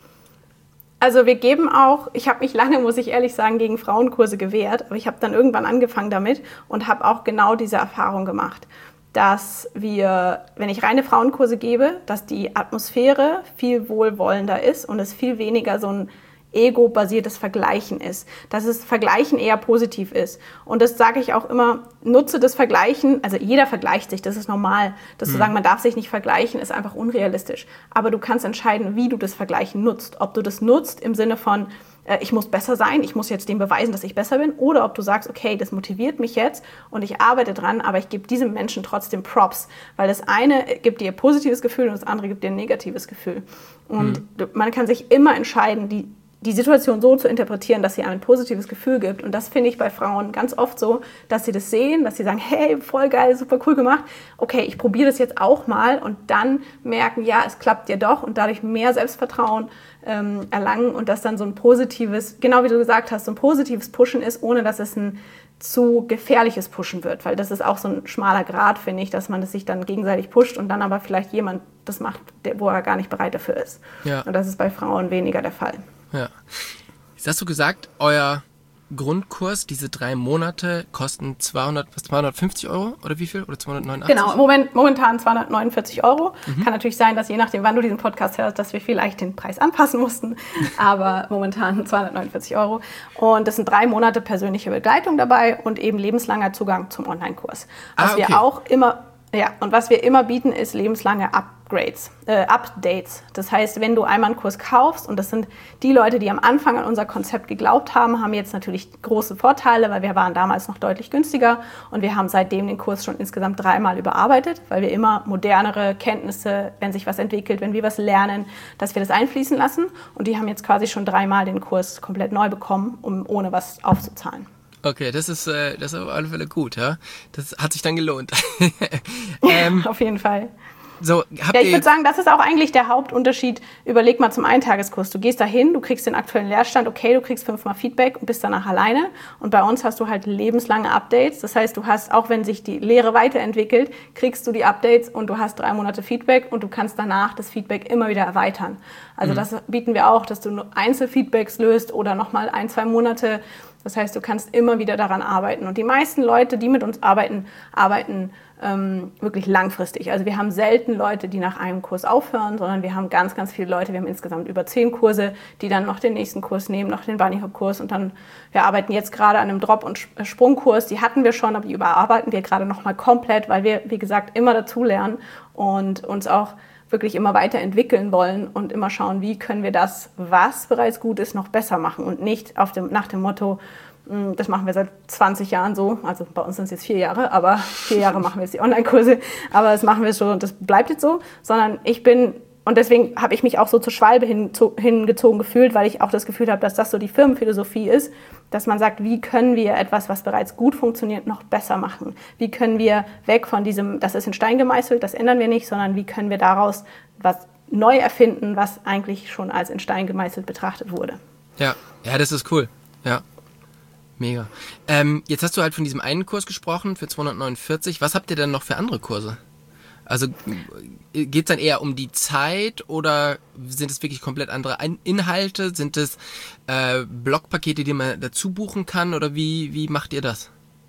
Also wir geben auch, ich habe mich lange, muss ich ehrlich sagen, gegen Frauenkurse gewehrt, aber ich habe dann irgendwann angefangen damit und habe auch genau diese Erfahrung gemacht, dass wir, wenn ich reine Frauenkurse gebe, dass die Atmosphäre viel wohlwollender ist und es viel weniger so ein ego-basiertes Vergleichen ist, dass das Vergleichen eher positiv ist. Und das sage ich auch immer, nutze das Vergleichen, also jeder vergleicht sich, das ist normal. Das mhm. zu sagen, man darf sich nicht vergleichen, ist einfach unrealistisch. Aber du kannst entscheiden, wie du das Vergleichen nutzt. Ob du das nutzt im Sinne von, äh, ich muss besser sein, ich muss jetzt dem beweisen, dass ich besser bin, oder ob du sagst, okay, das motiviert mich jetzt und ich arbeite dran, aber ich gebe diesem Menschen trotzdem Props, weil das eine gibt dir ein positives Gefühl und das andere gibt dir ein negatives Gefühl. Und mhm. man kann sich immer entscheiden, die die Situation so zu interpretieren, dass sie einem ein positives Gefühl gibt. Und das finde ich bei Frauen ganz oft so, dass sie das sehen, dass sie sagen, hey, voll geil, super cool gemacht. Okay, ich probiere das jetzt auch mal und dann merken, ja, es klappt ja doch und dadurch mehr Selbstvertrauen ähm, erlangen und dass dann so ein positives, genau wie du gesagt hast, so ein positives Pushen ist, ohne dass es ein zu gefährliches Pushen wird. Weil das ist auch so ein schmaler Grat, finde ich, dass man das sich dann gegenseitig pusht und dann aber vielleicht jemand das macht, der, wo er gar nicht bereit dafür ist. Ja. Und das ist bei Frauen weniger der Fall. Ja. Jetzt hast du gesagt, euer Grundkurs, diese drei Monate, kosten zweihundert, was, zweihundertfünfzig Euro oder wie viel? Oder zweihundertneunundachtzig? Genau, im Moment, momentan zweihundertneunundvierzig Euro. Mhm. Kann natürlich sein, dass je nachdem, wann du diesen Podcast hörst, dass wir vielleicht den Preis anpassen mussten. Aber momentan zweihundertneunundvierzig Euro. Und es sind drei Monate persönliche Begleitung dabei und eben lebenslanger Zugang zum Online-Kurs. Was Ah, okay. wir auch immer... Ja, und was wir immer bieten, ist lebenslange Upgrades, äh, Updates. Das heißt, wenn du einmal einen Kurs kaufst, und das sind die Leute, die am Anfang an unser Konzept geglaubt haben, haben jetzt natürlich große Vorteile, weil wir waren damals noch deutlich günstiger und wir haben seitdem den Kurs schon insgesamt dreimal überarbeitet, weil wir immer modernere Kenntnisse, wenn sich was entwickelt, wenn wir was lernen, dass wir das einfließen lassen. Und die haben jetzt quasi schon dreimal den Kurs komplett neu bekommen, um ohne was aufzuzahlen. Okay, das ist, äh, das ist auf alle Fälle gut, ja. Das hat sich dann gelohnt. ähm, auf jeden Fall. So, habt ja, ich ihr würde sagen, das ist auch eigentlich der Hauptunterschied. Überleg mal zum Eintageskurs. Du gehst da hin, du kriegst den aktuellen Leerstand, okay, du kriegst fünfmal Feedback und bist danach alleine. Und bei uns hast du halt lebenslange Updates. Das heißt, du hast, auch wenn sich die Lehre weiterentwickelt, kriegst du die Updates und du hast drei Monate Feedback und du kannst danach das Feedback immer wieder erweitern. Also mhm. das bieten wir auch, dass du nur Einzelfeedbacks löst oder nochmal ein, zwei Monate. Das heißt, du kannst immer wieder daran arbeiten. Und die meisten Leute, die mit uns arbeiten, arbeiten ähm, wirklich langfristig. Also wir haben selten Leute, die nach einem Kurs aufhören, sondern wir haben ganz, ganz viele Leute. Wir haben insgesamt über zehn Kurse, die dann noch den nächsten Kurs nehmen, noch den Bunny Hop Kurs. Und dann, wir arbeiten jetzt gerade an einem Drop- und Sprungkurs. Die hatten wir schon, aber die überarbeiten wir gerade nochmal komplett, weil wir, wie gesagt, immer dazulernen und uns auch wirklich immer weiterentwickeln wollen und immer schauen, wie können wir das, was bereits gut ist, noch besser machen und nicht auf dem, nach dem Motto, das machen wir seit zwanzig Jahren so, also bei uns sind es jetzt vier Jahre, aber vier Jahre machen wir jetzt die Online-Kurse, aber das machen wir schon und das bleibt jetzt so, sondern ich bin, und deswegen habe ich mich auch so zur Schwalbe hinzo- hingezogen gefühlt, weil ich auch das Gefühl habe, dass das so die Firmenphilosophie ist, dass man sagt, wie können wir etwas, was bereits gut funktioniert, noch besser machen? Wie können wir weg von diesem, das ist in Stein gemeißelt, das ändern wir nicht, sondern wie können wir daraus was neu erfinden, was eigentlich schon als in Stein gemeißelt betrachtet wurde? Ja, ja, das ist cool. Ja, mega. Ähm, jetzt hast du halt von diesem einen Kurs gesprochen für zweihundertneunundvierzig. Was habt ihr denn noch für andere Kurse? Also geht es dann eher um die Zeit oder sind es wirklich komplett andere Inhalte? Sind es äh, Blogpakete, die man dazu buchen kann oder wie, wie macht ihr das?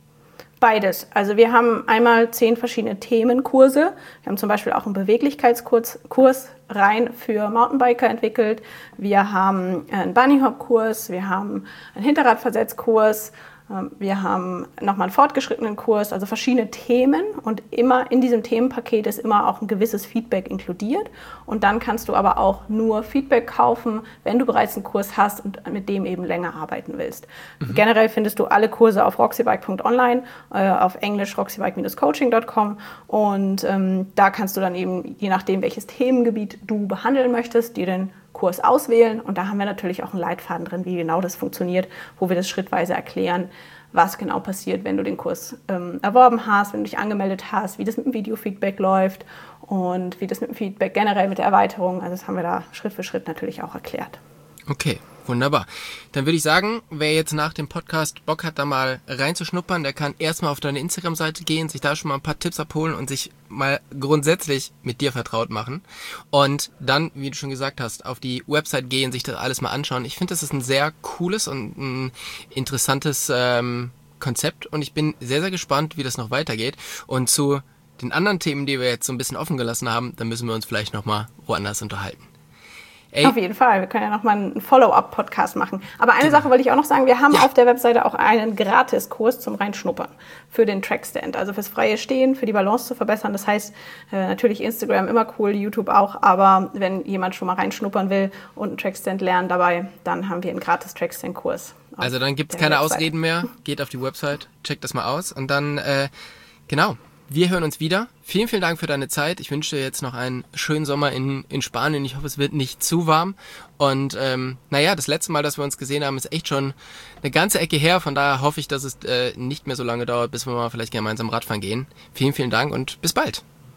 Beides. Also wir haben einmal zehn verschiedene Themenkurse. Wir haben zum Beispiel auch einen Beweglichkeitskurs Kurs rein für Mountainbiker entwickelt. Wir haben einen Bunny Hop Kurs, wir haben einen Hinterradversetzkurs. Wir haben nochmal einen fortgeschrittenen Kurs, also verschiedene Themen und immer in diesem Themenpaket ist immer auch ein gewisses Feedback inkludiert und dann kannst du aber auch nur Feedback kaufen, wenn du bereits einen Kurs hast und mit dem eben länger arbeiten willst. Mhm. Generell findest du alle Kurse auf roxybike punkt online, äh, auf Englisch roxybike Bindestrich coaching Punkt com und ähm, da kannst du dann eben, je nachdem welches Themengebiet du behandeln möchtest, dir den Kurs auswählen und da haben wir natürlich auch einen Leitfaden drin, wie genau das funktioniert, wo wir das schrittweise erklären, was genau passiert, wenn du den Kurs ähm, erworben hast, wenn du dich angemeldet hast, wie das mit dem Videofeedback läuft und wie das mit dem Feedback generell mit der Erweiterung, also das haben wir da Schritt für Schritt natürlich auch erklärt. Okay, wunderbar. Dann würde ich sagen, wer jetzt nach dem Podcast Bock hat, da mal reinzuschnuppern, der kann erstmal auf deine Instagram-Seite gehen, sich da schon mal ein paar Tipps abholen und sich mal grundsätzlich mit dir vertraut machen. Und dann, wie du schon gesagt hast, auf die Website gehen, sich das alles mal anschauen. Ich finde, das ist ein sehr cooles und ein interessantes ähm, Konzept und ich bin sehr, sehr gespannt, wie das noch weitergeht. Und zu den anderen Themen, die wir jetzt so ein bisschen offen gelassen haben, da müssen wir uns vielleicht nochmal woanders unterhalten. Ey. Auf jeden Fall. Wir können ja nochmal einen Follow-up-Podcast machen. Aber eine genau. Sache wollte ich auch noch sagen. Wir haben ja. auf der Webseite auch einen Gratiskurs zum Reinschnuppern für den Trackstand. Also fürs freie Stehen, für die Balance zu verbessern. Das heißt, äh, natürlich Instagram immer cool, YouTube auch. Aber wenn jemand schon mal reinschnuppern will und einen Trackstand lernen dabei, dann haben wir einen gratis Trackstand-Kurs. Also dann gibt es keine Webseite. Ausreden mehr. Geht auf die Website, checkt das mal aus. Und dann, äh, genau. Wir hören uns wieder. Vielen, vielen Dank für deine Zeit. Ich wünsche dir jetzt noch einen schönen Sommer in, in Spanien. Ich hoffe, es wird nicht zu warm. Und ähm, naja, das letzte Mal, dass wir uns gesehen haben, ist echt schon eine ganze Ecke her. Von daher hoffe ich, dass es äh, nicht mehr so lange dauert, bis wir mal vielleicht gemeinsam Radfahren gehen. Vielen, vielen Dank und bis bald.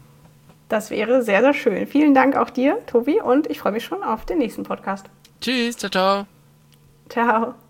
Das wäre sehr, sehr schön. Vielen Dank auch dir, Tobi. Und ich freue mich schon auf den nächsten Podcast. Tschüss, ciao, ciao. Ciao.